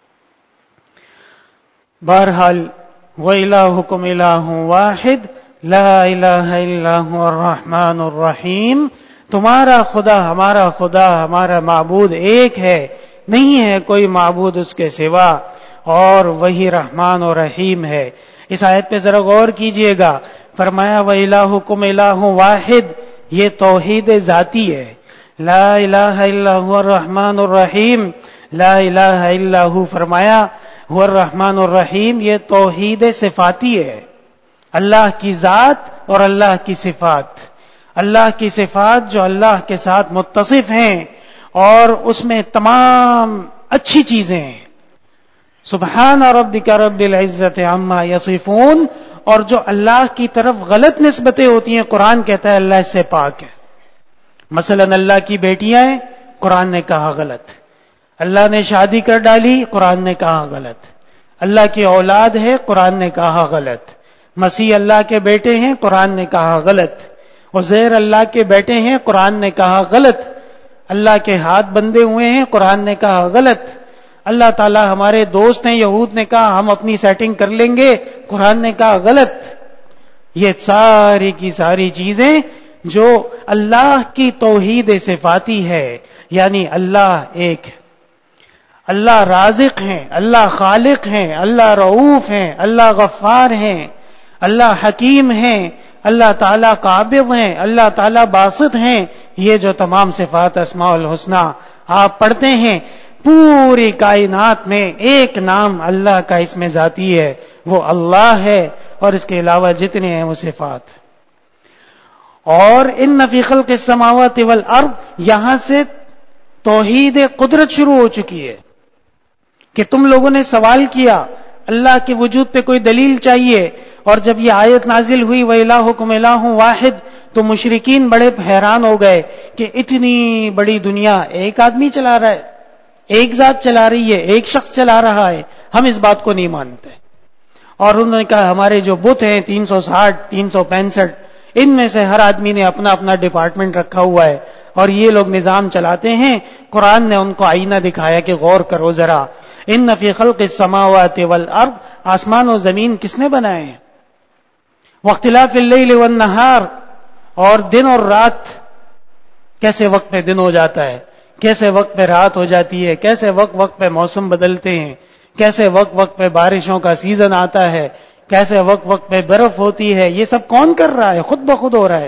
بہرحال وَإِلَٰهُكُمْ إِلَٰهٌ وَاحِدٌ لَا إِلَٰهَ إِلَّا هُوَ الرَّحْمَٰنُ الرَّحِيمُ، تمہارا خدا، ہمارا خدا، ہمارا معبود ایک ہے، نہیں ہے کوئی معبود اس کے سوا، اور وہی رحمان و رحیم ہے۔ اس آیت پہ ذرا غور کیجئے گا، فرمایا وَإِلَٰهُكُمْ إِلَٰهٌ وَاحِدٌ، یہ توحید ذاتی ہے، لا الہ الا هو الرحمن الرحیم، لا الہ الا ہو فرمایا، هو الرحمن الرحیم، یہ توحید صفاتی ہے، اللہ کی ذات اور اللہ کی صفات، اللہ کی صفات جو اللہ کے ساتھ متصف ہیں اور اس میں تمام اچھی چیزیں ہیں. سبحان ربک رب العزت عما یصفون، اور جو اللہ کی طرف غلط نسبتیں ہوتی ہیں قرآن کہتا ہے اللہ اس سے پاک ہے. مثلا اللہ کی بیٹیاں ہیں، قرآن نے کہا غلط. اللہ نے شادی کر ڈالی، قرآن نے کہا غلط. اللہ کی اولاد ہے، قرآن نے کہا غلط. مسیح اللہ کے بیٹے ہیں، قرآن نے کہا غلط. عزیر اللہ کے بیٹے ہیں، قرآن نے کہا غلط. اللہ کے ہاتھ بندے ہوئے ہیں، قرآن نے کہا غلط. اللہ تعالی ہمارے دوست ہیں، یہود نے کہا ہم اپنی سیٹنگ کر لیں گے، قرآن نے کہا غلط. یہ ساری کی ساری چیزیں جو اللہ کی توحید صفاتی ہے، یعنی اللہ ایک ہے، اللہ رازق ہیں، اللہ خالق ہیں، اللہ رؤوف ہیں، اللہ غفار ہیں، اللہ حکیم ہیں، اللہ تعالیٰ قابض ہیں، اللہ تعالیٰ باسط ہیں. یہ جو تمام صفات اسماء الحسنہ آپ پڑھتے ہیں، پوری کائنات میں ایک نام اللہ کا اس میں ذاتی ہے، وہ اللہ ہے، اور اس کے علاوہ جتنے ہیں وہ صفات. اور ان فی خلق السماوات والارض، یہاں سے توحید قدرت شروع ہو چکی ہے کہ تم لوگوں نے سوال کیا اللہ کے وجود پہ کوئی دلیل چاہیے، اور جب یہ آیت نازل ہوئی وَإِلَٰهُكُمْ إِلَٰهٌ وَاحِدٌ تو مشرکین بڑے حیران ہو گئے کہ اتنی بڑی دنیا ایک آدمی چلا رہا ہے، ایک ذات چلا رہی ہے، ایک شخص چلا رہا ہے، ہم اس بات کو نہیں مانتے. اور انہوں نے کہا ہمارے جو بت ہیں 360 365، ان میں سے ہر آدمی نے اپنا اپنا ڈپارٹمنٹ رکھا ہوا ہے اور یہ لوگ نظام چلاتے ہیں. قرآن نے ان کو آئینہ دکھایا کہ غور کرو ذرا، ان فی خلق السماوات والارض، آسمان و زمین کس نے بنائے ہیں، واختلاف اللیل والنہار، اور دن اور رات، کیسے وقت پہ دن ہو جاتا ہے، کیسے وقت پہ رات ہو جاتی ہے، کیسے وقت وقت پہ موسم بدلتے ہیں، کیسے وقت وقت پہ بارشوں کا سیزن آتا ہے، کیسے وقت وقت پہ برف ہوتی ہے، یہ سب کون کر رہا ہے، خود بخود ہو رہا ہے.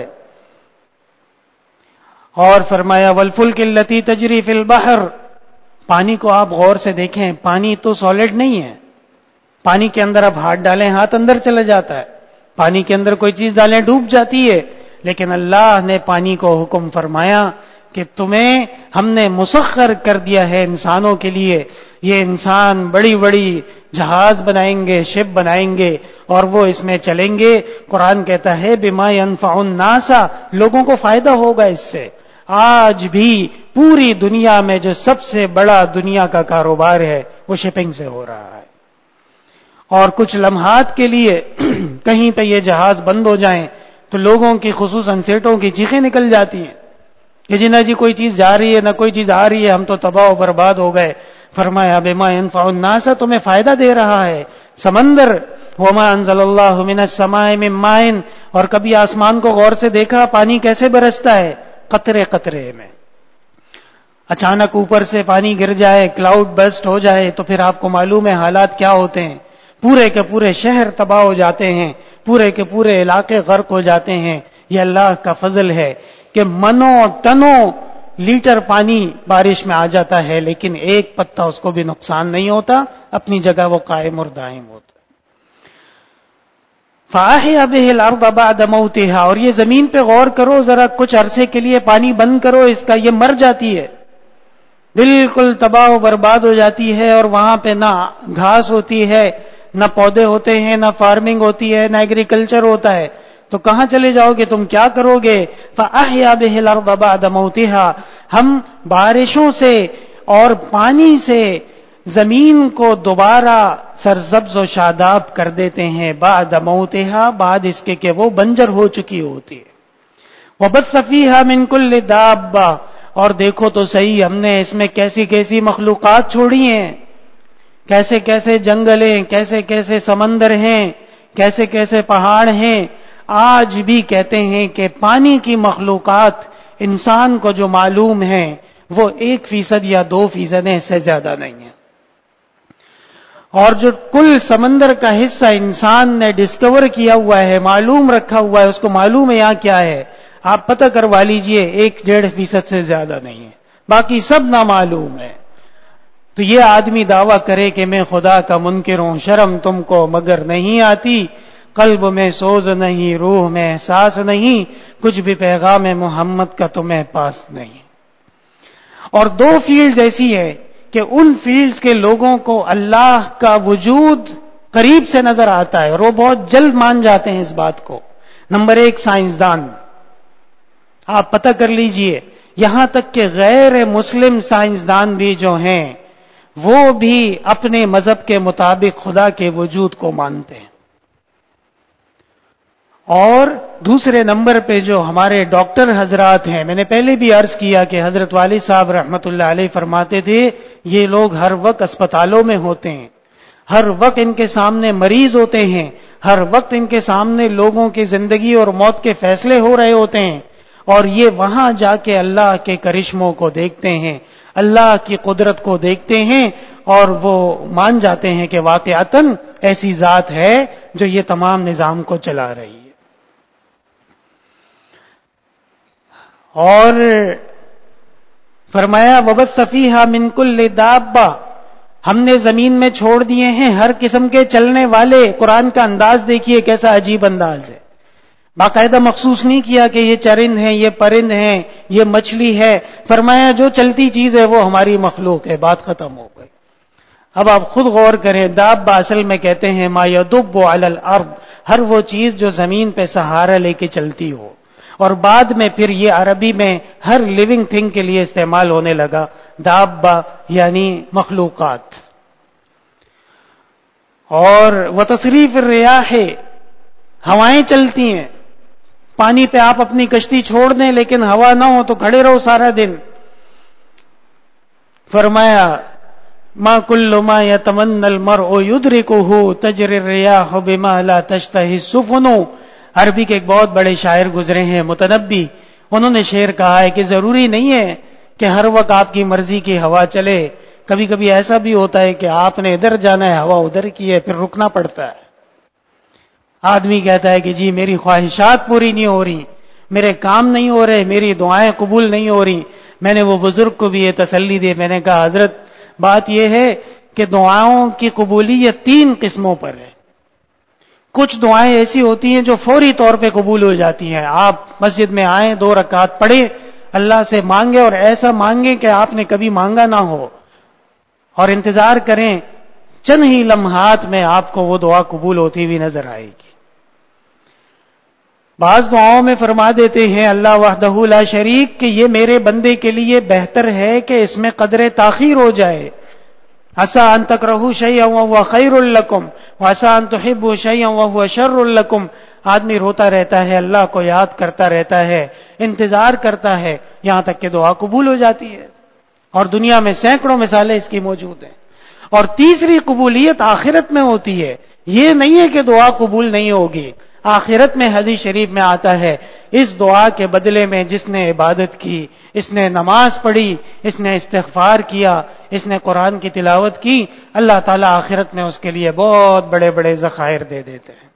اور فرمایا والفلک التی تجری فی البحر، پانی کو آپ غور سے دیکھیں، پانی تو سالڈ نہیں ہے، پانی کے اندر آپ ہاتھ ڈالیں ہاتھ اندر چلا جاتا ہے، پانی کے اندر کوئی چیز ڈالیں ڈوب جاتی ہے. لیکن اللہ نے پانی کو حکم فرمایا کہ تمہیں ہم نے مسخر کر دیا ہے انسانوں کے لیے، یہ انسان بڑی بڑی جہاز بنائیں گے، شپ بنائیں گے اور وہ اس میں چلیں گے. قرآن کہتا ہے بما ينفع الناس، لوگوں کو فائدہ ہوگا اس سے. آج بھی پوری دنیا میں جو سب سے بڑا دنیا کا کاروبار ہے وہ شپنگ سے ہو رہا ہے. اور کچھ لمحات کے لیے کہیں پہ یہ جہاز بند ہو جائیں تو لوگوں کی خصوصاً سیٹوں کی چیخیں نکل جاتی ہیں کہ جی نہ جی کوئی چیز جا رہی ہے نہ کوئی چیز آ رہی ہے، ہم تو تباہ و برباد ہو گئے. فرمایا بما ينفع الناس، تمہیں فائدہ دے رہا ہے سمندر. وما انزل اللہ من السماء من ماء، اور کبھی آسمان کو غور سے دیکھا پانی کیسے برستا ہے، قطرے قطرے میں. اچانک اوپر سے پانی گر جائے، کلاؤڈ برسٹ ہو جائے تو پھر آپ کو معلوم ہے حالات کیا ہوتے ہیں. پورے کے پورے شہر تباہ ہو جاتے ہیں، پورے کے پورے علاقے غرق ہو جاتے ہیں. یہ اللہ کا فضل ہے کہ منوں ٹنوں لیٹر پانی بارش میں آ جاتا ہے لیکن ایک پتا اس کو بھی نقصان نہیں ہوتا، اپنی جگہ وہ قائم اور دائم ہوتا. فَأَحْيَا بِهِ الْأَرْضَ بَعْدَ مَوْتِهَا، اور یہ زمین پہ غور کرو ذرا، کچھ عرصے کے لیے پانی بند کرو اس کا، یہ مر جاتی ہے، بالکل تباہ و برباد ہو جاتی ہے، اور وہاں پہ نہ گھاس ہوتی ہے، نہ پودے ہوتے ہیں، نہ فارمنگ ہوتی ہے، نہ ایگریکلچر ہوتا ہے. تو کہاں چلے جاؤ گے، تم کیا کرو گے؟ فَأَحْيَا بِهِ الْأَرْضَ بَعْدَ مَوْتِهَا، ہم بارشوں سے اور پانی سے زمین کو دوبارہ سرسبز و شاداب کر دیتے ہیں. بعد موتها، بعد اس کے کہ وہ بنجر ہو چکی ہوتی ہے. وَبَثَّ فِيهَا مِن كُلِّ دَابَّةٍ، اور دیکھو تو صحیح ہم نے اس میں کیسی کیسی مخلوقات چھوڑی ہیں، کیسے کیسے جنگل ہیں، کیسے کیسے سمندر ہیں، کیسے کیسے پہاڑ ہیں. آج بھی کہتے ہیں کہ پانی کی مخلوقات انسان کو جو معلوم ہے وہ 1% یا 2% ہے، اس سے زیادہ نہیں ہے. اور جو کل سمندر کا حصہ انسان نے ڈسکور کیا ہوا ہے، معلوم رکھا ہوا ہے، اس کو معلوم ہے یہاں کیا ہے. آپ پتہ کروا لیجئے 1-1.5% سے زیادہ نہیں ہے، باقی سب نامعلوم ہے۔ تو یہ آدمی دعویٰ کرے کہ میں خدا کا منکر ہوں، شرم تم کو مگر نہیں آتی، قلب میں سوز نہیں، روح میں احساس نہیں، کچھ بھی پیغام محمد کا تمہیں پاس نہیں۔ اور 2 فیلڈز ایسی ہے کہ ان فیلڈز کے لوگوں کو اللہ کا وجود قریب سے نظر آتا ہے اور وہ بہت جلد مان جاتے ہیں اس بات کو۔ نمبر 1 سائنسدان، آپ پتہ کر لیجئے، یہاں تک کہ غیر مسلم سائنسدان بھی جو ہیں وہ بھی اپنے مذہب کے مطابق خدا کے وجود کو مانتے ہیں۔ اور دوسرے نمبر پہ جو ہمارے ڈاکٹر حضرات ہیں، میں نے پہلے بھی عرض کیا کہ حضرت والد صاحب رحمت اللہ علیہ فرماتے تھے یہ لوگ ہر وقت اسپتالوں میں ہوتے ہیں، ہر وقت ان کے سامنے مریض ہوتے ہیں، ہر وقت ان کے سامنے لوگوں کی زندگی اور موت کے فیصلے ہو رہے ہوتے ہیں، اور یہ وہاں جا کے اللہ کے کرشموں کو دیکھتے ہیں، اللہ کی قدرت کو دیکھتے ہیں، اور وہ مان جاتے ہیں کہ واقعتاً ایسی ذات ہے جو یہ تمام نظام کو چلا رہی ہے۔ اور فرمایا وَبَثَّ فِيهَا مِن كُلِّ دَابَّةٍ، ہم نے زمین میں چھوڑ دیے ہیں ہر قسم کے چلنے والے۔ قرآن کا انداز دیکھیے کیسا عجیب انداز ہے، باقاعدہ مخصوص نہیں کیا کہ یہ چرند ہیں، یہ پرند ہیں، یہ مچھلی ہے، فرمایا جو چلتی چیز ہے وہ ہماری مخلوق ہے، بات ختم ہو گئی۔ اب آپ خود غور کریں، دابہ اصل میں کہتے ہیں ما یدب علی الارض، ہر وہ چیز جو زمین پہ سہارا لے کے چلتی ہو، اور بعد میں پھر یہ عربی میں ہر لیونگ تھنگ کے لیے استعمال ہونے لگا، دابہ یعنی مخلوقات۔ اور وتصریف الریاح، ہوائیں چلتی ہیں، پانی پہ آپ اپنی کشتی چھوڑ دیں لیکن ہوا نہ ہو تو کھڑے رہو سارا دن۔ فرمایا ما کل ما یتمنى المرء یدرکہ تجری الریاح بما لا تشتہی السفن۔ عربی کے ایک بہت بڑے شاعر گزرے ہیں متنبی، انہوں نے شعر کہا ہے کہ ضروری نہیں ہے کہ ہر وقت آپ کی مرضی کی ہوا چلے، کبھی کبھی ایسا بھی ہوتا ہے کہ آپ نے ادھر جانا ہے، ہوا ادھر کی ہے، پھر رکنا پڑتا ہے۔ آدمی کہتا ہے کہ جی میری خواہشات پوری نہیں ہو رہی، میرے کام نہیں ہو رہے، میری دعائیں قبول نہیں ہو رہی۔ میں نے وہ بزرگ کو بھی یہ تسلی دی، میں نے کہا حضرت بات یہ ہے کہ دعاؤں کی قبولیت 3 قسموں پر ہے۔ کچھ دعائیں ایسی ہوتی ہیں جو فوری طور پہ قبول ہو جاتی ہیں، آپ مسجد میں آئیں 2 رکعت پڑھیں، اللہ سے مانگیں، اور ایسا مانگیں کہ آپ نے کبھی مانگا نہ ہو، اور انتظار کریں، چند ہی لمحات میں آپ کو وہ دعا قبول ہوتی ہوئی نظر آئے گی۔ بعض دعاؤں میں فرما دیتے ہیں اللہ وحدہ لا شریک کہ یہ میرے بندے کے لیے بہتر ہے کہ اس میں قدر تاخیر ہو جائے، عسیٰ ان تکرہوا شیئا وہو خیر لکم وعسیٰ ان تحبوا شیئا وہو شر لکم۔ آدمی روتا رہتا ہے، اللہ کو یاد کرتا رہتا ہے، انتظار کرتا ہے، یہاں تک کہ دعا قبول ہو جاتی ہے، اور دنیا میں سینکڑوں مثالیں اس کی موجود ہیں۔ اور تیسری قبولیت آخرت میں ہوتی ہے، یہ نہیں ہے کہ دعا قبول نہیں ہوگی، آخرت میں حدیث شریف میں آتا ہے اس دعا کے بدلے میں جس نے عبادت کی، اس نے نماز پڑھی، اس نے استغفار کیا، اس نے قرآن کی تلاوت کی، اللہ تعالیٰ آخرت میں اس کے لیے بہت بڑے بڑے ذخائر دے دیتے ہیں۔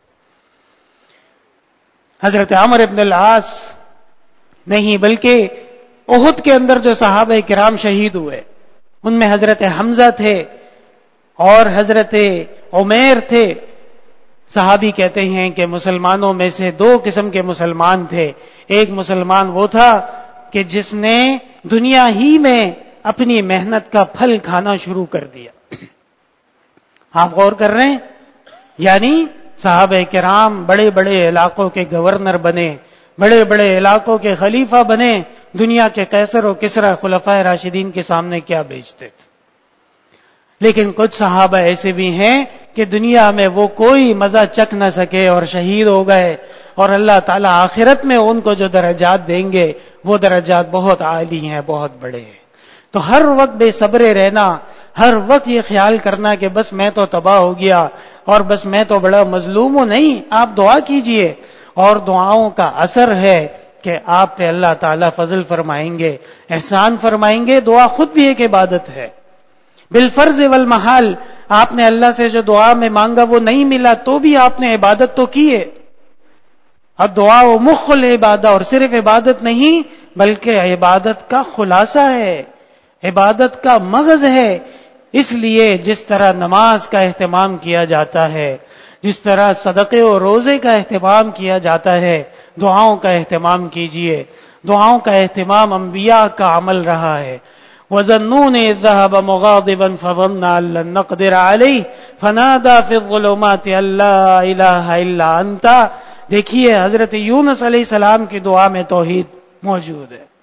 حضرت عمرو بن العاص نہیں بلکہ احد کے اندر جو صحابہ کرام شہید ہوئے ان میں حضرت حمزہ تھے اور حضرت عمیر تھے۔ صحابی کہتے ہیں کہ مسلمانوں میں سے 2 قسم کے مسلمان تھے، ایک مسلمان وہ تھا کہ جس نے دنیا ہی میں اپنی محنت کا پھل کھانا شروع کر دیا۔ آپ غور کر رہے ہیں، یعنی صحابہ کرام بڑے بڑے علاقوں کے گورنر بنے، بڑے بڑے علاقوں کے خلیفہ بنے، دنیا کے قیصر و کسریٰ خلفائے راشدین کے سامنے کیا بیچتے تھے۔ لیکن کچھ صحابہ ایسے بھی ہیں کہ دنیا میں وہ کوئی مزہ چکھ نہ سکے اور شہید ہو گئے، اور اللہ تعالیٰ آخرت میں ان کو جو درجات دیں گے وہ درجات بہت عالی ہیں، بہت بڑے ہیں۔ تو ہر وقت بے صبرے رہنا، ہر وقت یہ خیال کرنا کہ بس میں تو تباہ ہو گیا اور بس میں تو بڑا مظلوم ہوں، نہیں، آپ دعا کیجئے، اور دعاؤں کا اثر ہے کہ آپ پہ اللہ تعالیٰ فضل فرمائیں گے، احسان فرمائیں گے۔ دعا خود بھی ایک عبادت ہے، بالفرض والمحال۔ آپ نے اللہ سے جو دعا میں مانگا وہ نہیں ملا تو بھی آپ نے عبادت تو کی ہے۔ الدعاء مخ العبادہ، اور صرف عبادت نہیں بلکہ عبادت کا خلاصہ ہے، عبادت کا مغز ہے۔ اس لیے جس طرح نماز کا اہتمام کیا جاتا ہے، جس طرح صدقے اور روزے کا اہتمام کیا جاتا ہے، دعاؤں کا اہتمام کیجیے۔ دعاؤں کا اہتمام انبیاء کا عمل رہا ہے۔ وَظَنُّونِ إِذْ ذَهَبَ مُغَاضِبًا فَظَنَّ أَن لَّن نَّقْدِرَ عَلَيْهِ فَنَادَىٰ فِي الظُّلُمَاتِ أَن لَّا إِلَٰهَ إِلَّا أَنتَ۔ دیکھیے حضرت یونس علیہ السلام کی دعا میں توحید موجود ہے۔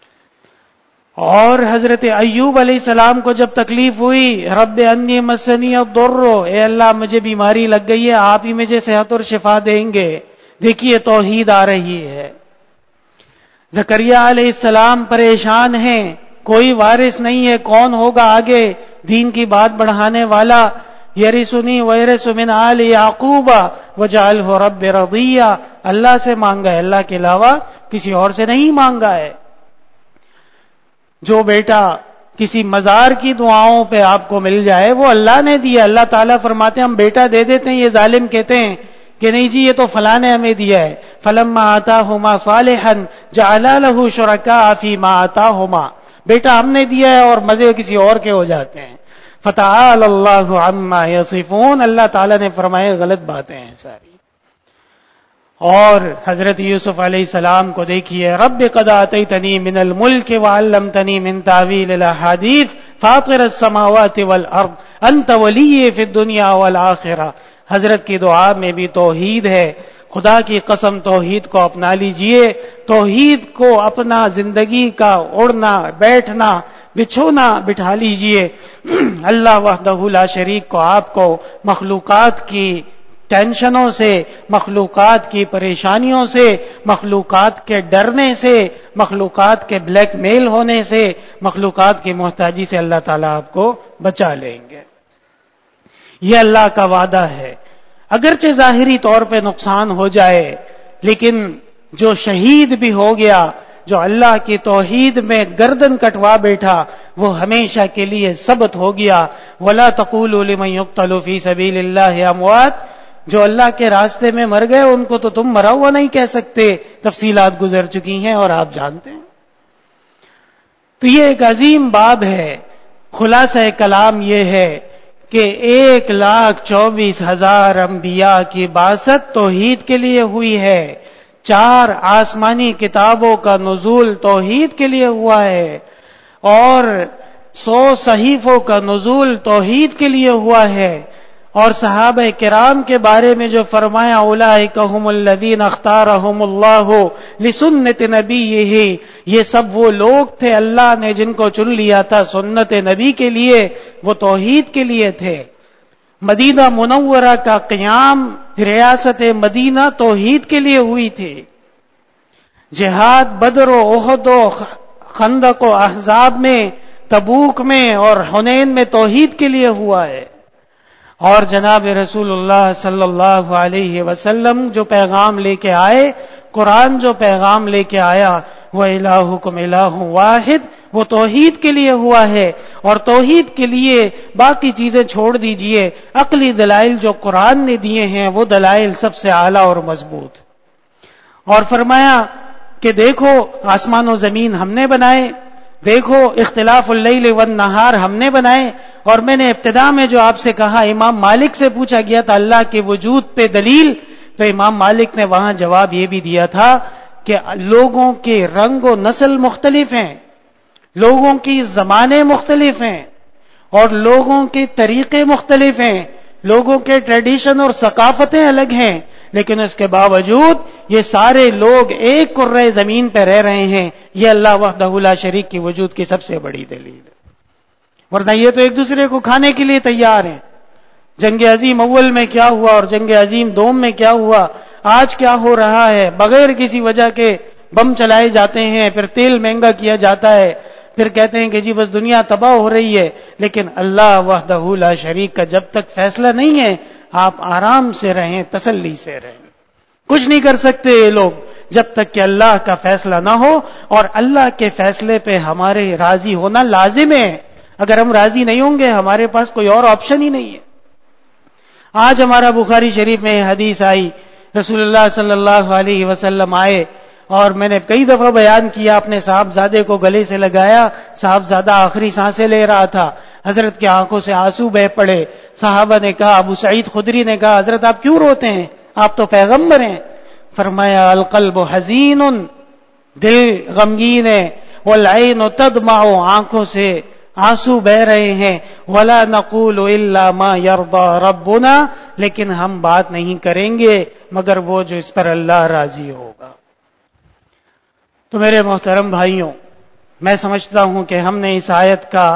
اور حضرت ایوب علیہ السلام کو جب تکلیف ہوئی، رب انی مسنی الضر، اے اللہ مجھے بیماری لگ گئی ہے، آپ ہی مجھے صحت اور شفا دیں گے۔ دیکھیے توحید آ رہی ہے۔ زکریا علیہ السلام پریشان ہیں، کوئی وارث نہیں ہے، کون ہوگا آگے دین کی بات بڑھانے والا؟ یرثنی ویرث من آل یعقوب وجعلہ رب رضیہ، اللہ سے مانگا ہے، اللہ کے علاوہ کسی اور سے نہیں مانگا ہے۔ جو بیٹا کسی مزار کی دعاؤں پہ آپ کو مل جائے وہ اللہ نے دیا۔ اللہ تعالیٰ فرماتے ہیں ہم بیٹا دے دیتے ہیں، یہ ظالم کہتے ہیں کہ نہیں جی یہ تو فلاں نے ہمیں دیا ہے۔ فلما آتاہما صالحا جعلا لہ شرکاء فیما آتاہما، بیٹا ہم نے دیا ہے اور مزے کسی اور کے ہو جاتے ہیں۔ فتعالی اللہ عما یصفون، اللہ تعالیٰ نے فرمایا غلط باتیں ہیں ساری۔ اور حضرت یوسف علیہ السلام کو دیکھیے، رب قد آتیتنی من الملک وعلمتنی من تعویل الاحادیث فاطر السماوات والارض انت ولی فی الدنیا والآخرہ۔ حضرت کی دعا میں بھی توحید ہے۔ خدا کی قسم توحید کو اپنا لیجئے، توحید کو اپنا زندگی کا اڑنا بیٹھنا بچھونا بٹھا لیجئے۔ اللہ وحدہ لا شریک کو آپ کو مخلوقات کی ٹینشنوں سے، مخلوقات کی پریشانیوں سے، مخلوقات کے ڈرنے سے، مخلوقات کے بلیک میل ہونے سے، مخلوقات کی محتاجی سے اللہ تعالیٰ آپ کو بچا لیں گے۔ یہ اللہ کا وعدہ ہے۔ اگرچہ ظاہری طور پہ نقصان ہو جائے، لیکن جو شہید بھی ہو گیا، جو اللہ کی توحید میں گردن کٹوا بیٹھا، وہ ہمیشہ کے لیے ثبت ہو گیا۔ وَلَا تَقُولُوا لِمَن يُقْتَلُ فِي سَبِيلِ اللَّهِ أَمْوَاتٌ، جو اللہ کے راستے میں مر گئے ان کو تو تم مرا ہوا نہیں کہہ سکتے، تفصیلات گزر چکی ہیں اور آپ جانتے ہیں۔ تو یہ ایک عظیم باب ہے۔ خلاصہ کلام یہ ہے کہ 1,24,000 انبیاء کی بعثت توحید کے لیے ہوئی ہے، 4 آسمانی کتابوں کا نزول توحید کے لیے ہوا ہے، اور 100 صحیفوں کا نزول توحید کے لیے ہوا ہے۔ اور صحابہ کرام کے بارے میں جو فرمایا اولئک ھم الذین اختارہم اللہ لسنت نبیہ، یہ سب وہ لوگ تھے اللہ نے جن کو چن لیا تھا سنت نبی کے لیے، وہ توحید کے لیے تھے۔ مدینہ منورہ کا قیام، ریاست مدینہ توحید کے لیے ہوئی تھی۔ جہاد بدر و احد و خندق و احزاب میں، تبوک میں اور حنین میں توحید کے لیے ہوا ہے۔ اور جناب رسول اللہ صلی اللہ علیہ وسلم جو پیغام لے کے آئے، قرآن جو پیغام لے کے آیا، وہ الہکم الہ واحد، وہ توحید کے لیے ہوا ہے۔ اور توحید کے لیے باقی چیزیں چھوڑ دیجئے، عقلی دلائل جو قرآن نے دیے ہیں وہ دلائل سب سے اعلیٰ اور مضبوط۔ اور فرمایا کہ دیکھو آسمان و زمین ہم نے بنائے، دیکھو اختلاف اللیل والنہار ہم نے بنائے۔ اور میں نے ابتدا میں جو آپ سے کہا، امام مالک سے پوچھا گیا تھا اللہ کے وجود پہ دلیل، تو امام مالک نے وہاں جواب یہ بھی دیا تھا کہ لوگوں کے رنگ و نسل مختلف ہیں، لوگوں کی زمانے مختلف ہیں، اور لوگوں کے طریقے مختلف ہیں، لوگوں کے ٹریڈیشن اور ثقافتیں الگ ہیں، لیکن اس کے باوجود یہ سارے لوگ ایک کرۂ زمین پہ رہ رہے ہیں۔ یہ اللہ وحدہ لا شریک کی وجود کی سب سے بڑی دلیل ہے۔ ورنہ یہ تو ایک دوسرے کو کھانے کے لیے تیار ہیں۔ جنگ عظیم اول میں کیا ہوا اور جنگ عظیم دوم میں کیا ہوا، آج کیا ہو رہا ہے، بغیر کسی وجہ کے بم چلائے جاتے ہیں، پھر تیل مہنگا کیا جاتا ہے، پھر کہتے ہیں کہ جی بس دنیا تباہ ہو رہی ہے۔ لیکن اللہ وحدہ لا شریک کا جب تک فیصلہ نہیں ہے، آپ آرام سے رہیں، تسلی سے رہیں۔ کچھ نہیں کر سکتے یہ لوگ جب تک کہ اللہ کا فیصلہ نہ ہو، اور اللہ کے فیصلے پہ ہمارے راضی ہونا لازم ہے۔ اگر ہم راضی نہیں ہوں گے ہمارے پاس کوئی اور آپشن ہی نہیں ہے۔ آج ہمارا بخاری شریف میں حدیث آئی رسول اللہ صلی اللہ علیہ وسلم آئے اور میں نے کئی دفعہ بیان کیا، اپنے صاحبزادے کو گلے سے لگایا، صاحبزادہ آخری سانسیں لے رہا تھا، حضرت کی آنکھوں سے آنسو بہ پڑے. صحابہ نے کہا، ابو سعید خدری نے کہا، حضرت آپ کیوں روتے ہیں، آپ تو پیغمبر ہیں. فرمایا القلب حزین، دل غمگین ہے، والعین تدمع، آنکھوں سے آنسو بہ رہے ہیں، ولا نقول الا ما يرضى ربنا، لیکن ہم بات نہیں کریں گے مگر وہ جو اس پر اللہ راضی ہوگا. تو میرے محترم بھائیوں، میں سمجھتا ہوں کہ ہم نے اس آیت کا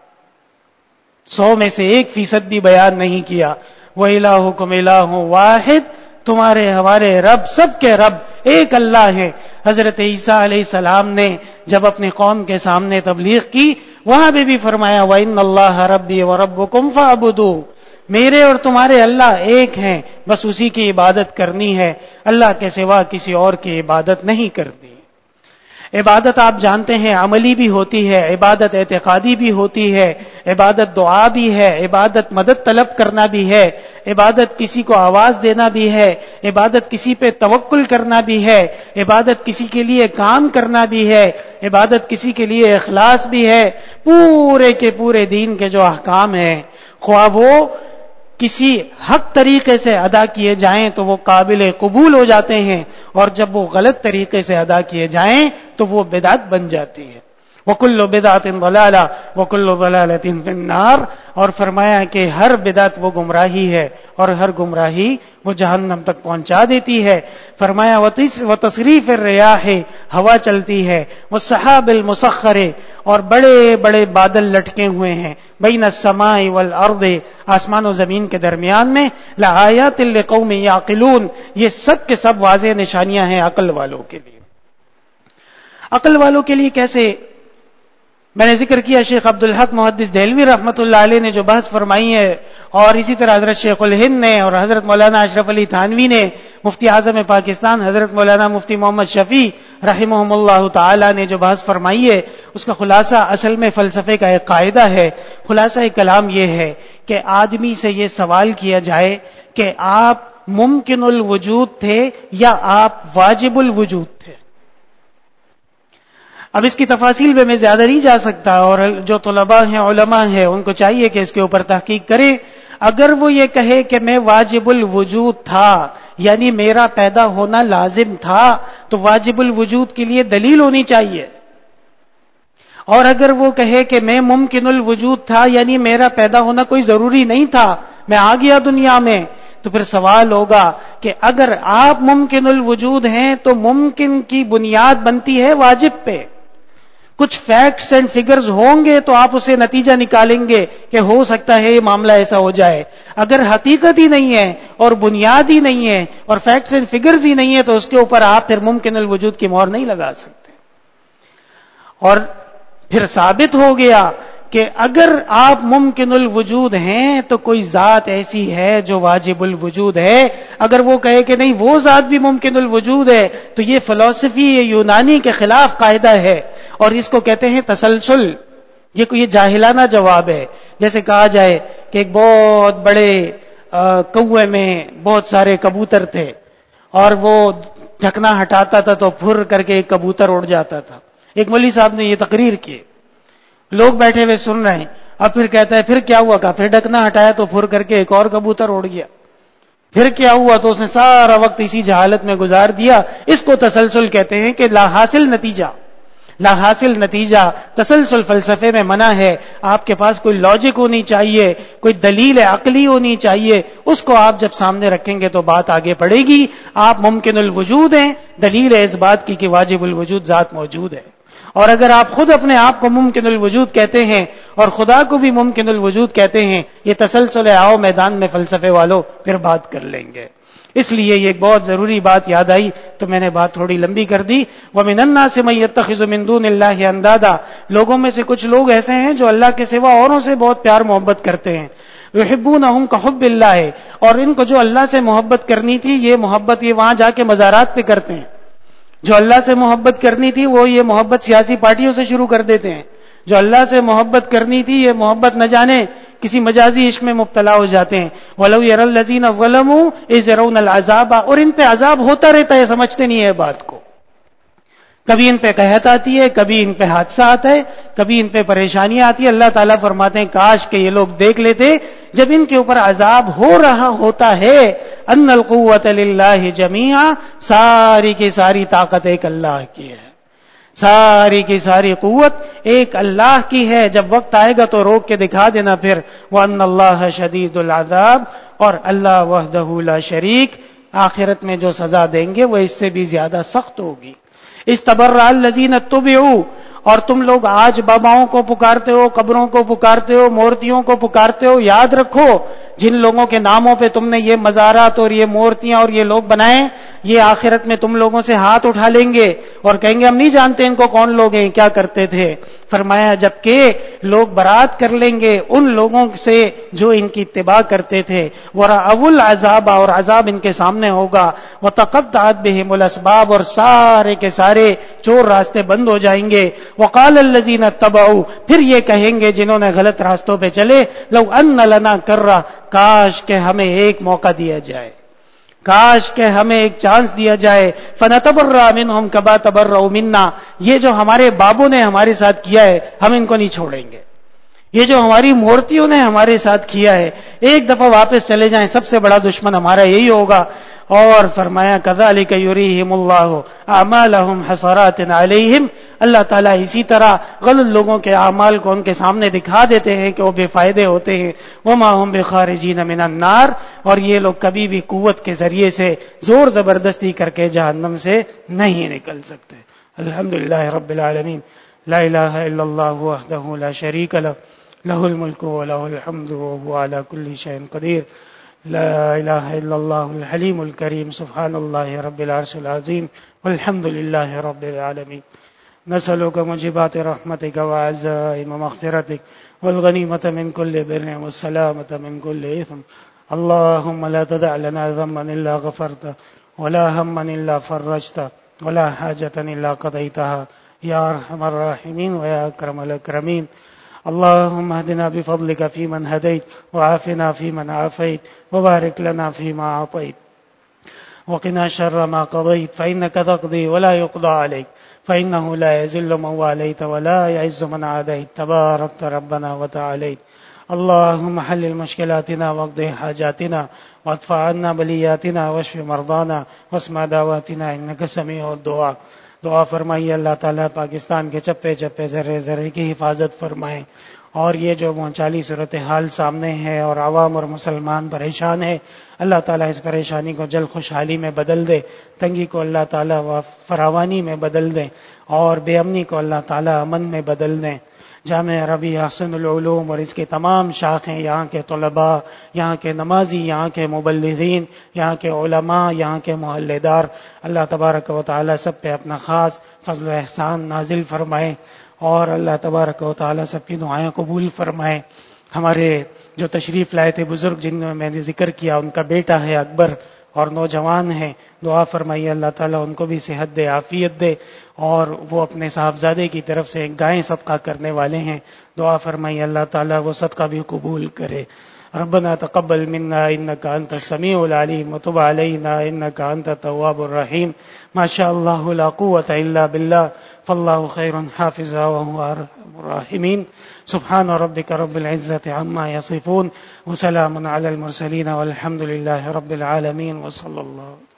100 میں سے 1% بھی بیان نہیں کیا. وَإِلَٰهُكُمْ إِلَٰهٌ وَاحِدٌ، تمہارے ہمارے رب سب کے رب ایک اللہ ہے. حضرت عیسیٰ علیہ السلام نے جب اپنی قوم کے سامنے تبلیغ کی، وہاں بھی فرمایا وَإِنَّ اللَّهَ رَبِّي وَرَبُّكُمْ فَاعْبُدُوهُ، میرے اور تمہارے اللہ ایک ہیں، بس اسی کی عبادت کرنی ہے، اللہ کے سوا کسی اور کی عبادت نہیں کرنی. عبادت آپ جانتے ہیں عملی بھی ہوتی ہے، عبادت اعتقادی بھی ہوتی ہے، عبادت دعا بھی ہے، عبادت مدد طلب کرنا بھی ہے، عبادت کسی کو آواز دینا بھی ہے، عبادت کسی پہ توکل کرنا بھی ہے، عبادت کسی کے لیے کام کرنا بھی ہے، عبادت کسی کے لیے اخلاص بھی ہے. پورے کے پورے دین کے جو احکام ہیں، خواہ وہ کسی حق طریقے سے ادا کیے جائیں تو وہ قابل قبول ہو جاتے ہیں، اور جب وہ غلط طریقے سے ادا کیے جائیں تو وہ بدعت بن جاتی ہے. وَكُلُّ بِدْعَةٍ ضَلَالَةٍ وَكُلُّ ضَلَالَةٍ فِي النَّارِ، اور فرمایا کہ ہر بدعت وہ گمراہی ہے اور ہر گمراہی وہ جہنم تک پہنچا دیتی ہے. فرمایا وَتَصْرِيفِ الرِّيَاحِ، ہوا چلتی ہے، وَالسَّحَابِ الْمُسَخَّرِ، اور بڑے بڑے بادل لٹکے ہوئے ہیں، بین السماء والارض، آسمان و زمین کے درمیان میں، لآیات لقوم یعقلون، یہ سب کے سب واضح نشانیاں ہیں عقل والوں کے لیے. عقل والوں کے لیے کیسے؟ میں نے ذکر کیا شیخ عبدالحق محدث دہلوی رحمۃ اللہ علیہ نے جو بحث فرمائی ہے، اور اسی طرح حضرت شیخ الہند نے اور حضرت مولانا اشرف علی تھانوی نے، مفتی اعظم پاکستان حضرت مولانا مفتی محمد شفیع رحمہم اللہ تعالی نے جو بحث فرمائی ہے، اس کا خلاصہ اصل میں فلسفے کا ایک قاعدہ ہے. خلاصہ کلام یہ ہے کہ آدمی سے یہ سوال کیا جائے کہ آپ ممکن الوجود تھے یا آپ واجب الوجود تھے. اب اس کی تفاصیل میں زیادہ نہیں جا سکتا، اور جو طلباء ہیں علماء ہیں ان کو چاہیے کہ اس کے اوپر تحقیق کریں. اگر وہ یہ کہے کہ میں واجب الوجود تھا، یعنی میرا پیدا ہونا لازم تھا، تو واجب الوجود کے لیے دلیل ہونی چاہیے. اور اگر وہ کہے کہ میں ممکن الوجود تھا، یعنی میرا پیدا ہونا کوئی ضروری نہیں تھا، میں آ گیا دنیا میں، تو پھر سوال ہوگا کہ اگر آپ ممکن الوجود ہیں تو ممکن کی بنیاد بنتی ہے واجب پہ. کچھ فیکٹس اینڈ فگرز ہوں گے تو آپ اسے نتیجہ نکالیں گے کہ ہو سکتا ہے یہ معاملہ ایسا ہو جائے. اگر حقیقت ہی نہیں ہے اور بنیاد ہی نہیں ہے اور فیکٹس اینڈ فگرز ہی نہیں ہے تو اس کے اوپر آپ پھر ممکن الوجود کی مہر نہیں لگا سکتے. اور پھر ثابت ہو گیا کہ اگر آپ ممکن الوجود ہیں تو کوئی ذات ایسی ہے جو واجب الوجود ہے. اگر وہ کہے کہ نہیں وہ ذات بھی ممکن الوجود ہے تو یہ فلسفی یونانی کے خلاف قاعدہ ہے، اور اس کو کہتے ہیں تسلسل. یہ جاہلانہ جواب ہے. جیسے کہا جائے کہ ایک بہت بڑے کوے میں بہت سارے کبوتر تھے، اور وہ ڈھکنا ہٹاتا تھا تو پھر کر کے ایک کبوتر اڑ جاتا تھا. ایک مولوی صاحب نے یہ تقریر کی، لوگ بیٹھے ہوئے سن رہے ہیں. اب پھر کہتا ہے پھر کیا ہوا؟ کہا پھر ڈھکنا ہٹایا تو پھر کر کے ایک اور کبوتر اڑ گیا. پھر کیا ہوا؟ تو اس نے سارا وقت اسی جہالت میں گزار دیا. اس کو تسلسل کہتے ہیں کہ لا حاصل نتیجہ تسلسل فلسفے میں منع ہے. آپ کے پاس کوئی لاجک ہونی چاہیے، کوئی دلیل عقلی ہونی چاہیے. اس کو آپ جب سامنے رکھیں گے تو بات آگے بڑھے گی. آپ ممکن الوجود ہیں، دلیل ہے اس بات کی کہ واجب الوجود ذات موجود ہے. اور اگر آپ خود اپنے آپ کو ممکن الوجود کہتے ہیں اور خدا کو بھی ممکن الوجود کہتے ہیں، یہ تسلسل ہے. آؤ میدان میں فلسفے والوں پھر بات کر لیں گے. اس لیے یہ ایک بہت ضروری بات یاد آئی تو میں نے بات تھوڑی لمبی کر دی. وَمِنَ النَّاسِ مَن يَتَّخِذُ مِن دُونِ اللَّهِ أَندَادًا، لوگوں میں سے کچھ لوگ ایسے ہیں جو اللہ کے سوا اوروں سے بہت پیار محبت کرتے ہیں. يُحِبُّونَهُمْ كَحُبِّ اللَّهِ، اور ان کو جو اللہ سے محبت کرنی تھی یہ محبت یہ وہاں جا کے مزارات پہ کرتے ہیں. جو اللہ سے محبت کرنی تھی وہ یہ محبت سیاسی پارٹیوں سے شروع کر دیتے ہیں. جو اللہ سے محبت کرنی تھی یہ محبت نہ جانے کسی مجازی عشق میں مبتلا ہو جاتے ہیں. وَلَوْ يَرَى الَّذِينَ ظَلَمُوا إِذْ يَرَوْنَ الْعَذَابَ، اور ان پہ عذاب ہوتا رہتا ہے، سمجھتے نہیں ہے بات کو. کبھی ان پہ قحط آتی ہے، کبھی ان پہ حادثہ آتا ہے، کبھی ان پہ پریشانیاں آتی ہے. اللہ تعالیٰ فرماتے ہیں کاش کہ یہ لوگ دیکھ لیتے جب ان کے اوپر عذاب ہو رہا ہوتا ہے ان القوت للہ جمیعا، ساری کی ساری طاقت ایک اللہ کی ہے، ساری کی ساری قوت ایک اللہ کی ہے. جب وقت آئے گا تو روک کے دکھا دینا پھر. وَأَنَّ اللَّهَ شَدِيدُ الْعَذَابِ، اور اللہ وحدہ لا شریک آخرت میں جو سزا دیں گے وہ اس سے بھی زیادہ سخت ہوگی. استبرأ الذین اتبعوا، اور تم لوگ آج باباؤں کو پکارتے ہو، قبروں کو پکارتے ہو، مورتیوں کو پکارتے ہو، یاد رکھو جن لوگوں کے ناموں پہ تم نے یہ مزارات اور یہ مورتیاں اور یہ لوگ بنائے، یہ آخرت میں تم لوگوں سے ہاتھ اٹھا لیں گے اور کہیں گے ہم نہیں جانتے ان کو کون لوگ ہیں، کیا کرتے تھے. فرمایا جبکہ لوگ برات کر لیں گے ان لوگوں سے جو ان کی اتباع کرتے تھے. وَرَأَوُا الْعَذَابَ، اور عذاب ان کے سامنے ہوگا. وَتَقَطَّعَتْ بِهِمُ الْأَسْبَابُ، اور سارے کے سارے چور راستے بند ہو جائیں گے. وَقَالَ الَّذِينَ اتَّبَعُوا، پھر یہ کہیں گے جنہوں نے غلط راستوں پہ چلے، لَوْ أَنَّ لَنَا كَرَّةً، کاش کہ ہمیں ایک موقع دیا جائے، کاش کہ ہمیں ایک چانس دیا جائے. فَنَتَبَرَّأَ مِنْهُمْ كَمَا تَبَرَّؤُوا مِنَّا، یہ جو ہمارے بابوں نے ہمارے ساتھ کیا ہے ہم ان کو نہیں چھوڑیں گے، یہ جو ہماری مورتیوں نے ہمارے ساتھ کیا ہے ایک دفعہ واپس چلے جائیں، سب سے بڑا دشمن ہمارا یہی ہوگا. اور فرمایا كَذَلِكَ يُرِيهِمُ اللَّهُ أَعْمَالَهُمْ حَسَرَاتٍ عَلَيْهِمْ، اللہ تعالیٰ اسی طرح غلط لوگوں کے اعمال کو ان کے سامنے دکھا دیتے ہیں کہ وہ بے فائدے ہوتے ہیں. وَمَا هُمْ بِخَارِجِينَ مِنَ النَّارِ، اور یہ لوگ کبھی بھی قوت کے ذریعے سے زور زبردستی کر کے جہنم سے نہیں نکل سکتے. الحمدللہ رب العالمین، لا الہ الا اللہ وحدہ لا شریک لہ، لہ الملک ولہ الحمد وهو على كل شيء قدیر. لا الہ الا اللہ الحلیم الکریم، سبحان اللہ رب العرش العظیم، والحمد للہ رب العالمین. نسألك موجبات رحمتك وعزائم مغفرتك والغنیمة من كل بر والسلامة من كل إثم. اللهم لا تدع لنا ذنبا إلا غفرته ولا هما إلا فرجته ولا حاجة إلا قضيتها يا أرحم الراحمين ويا أكرم الأكرمين. اللهم اهدنا بفضلك فيمن هديت وعافنا فيمن عافيت وبارك لنا فيما أعطيت وقنا شر ما قضيت فإنك تقضي ولا يقضى عليك فإنه لا يذل من واليت ولا يعز من عاديت تباركت ربنا وتعاليت. اللهم حلل مشكلاتنا واقض حاجاتنا وادفع عنا بلیاتنا واشف مرضانا واسمع دعواتنا انك سمیع الدعاء. دعا فرمائیے اللہ تعالیٰ پاکستان کے چپے چپے ذرے ذرے کی حفاظت فرمائے، اور یہ جو مونچالی صورتحال سامنے ہے اور عوام اور مسلمان پریشان ہے، اللہ تعالیٰ اس پریشانی کو جلد خوشحالی میں بدل دے، تنگی کو اللہ تعالیٰ فراوانی میں بدل دے، اور بے امنی کو اللہ تعالیٰ امن میں بدل دیں. جامعہ عربیہ احسن العلوم اور اس کے تمام شاخیں، یہاں کے طلباء، یہاں کے نمازی، یہاں کے مبلغین، یہاں کے علماء، یہاں کے محلے دار، اللہ تبارک و تعالی سب پہ اپنا خاص فضل و احسان نازل فرمائے، اور اللہ تبارک و تعالی سب کی دعائیں قبول فرمائے. ہمارے جو تشریف لائے تھے بزرگ جن میں میں نے ذکر کیا، ان کا بیٹا ہے اکبر اور نوجوان ہیں، دعا فرمائیے اللہ تعالیٰ ان کو بھی صحت دے، عافیت دے، اور وہ اپنے صاحبزادے کی طرف سے ایک گائیں صدقہ کرنے والے ہیں، دعا فرمائیے اللہ تعالیٰ وہ صدقہ بھی قبول کرے. ربنا تقبل منا انك انت السميع العليم وتب علينا انك انت التواب الرحيم. ما شاء الله لا قوة الا بالله فالله خير حافظا وهو ارحم الراحمين. سبحان ربك رب العزة عما يصفون وسلام على المرسلين والحمد لله رب العالمين وصلى الله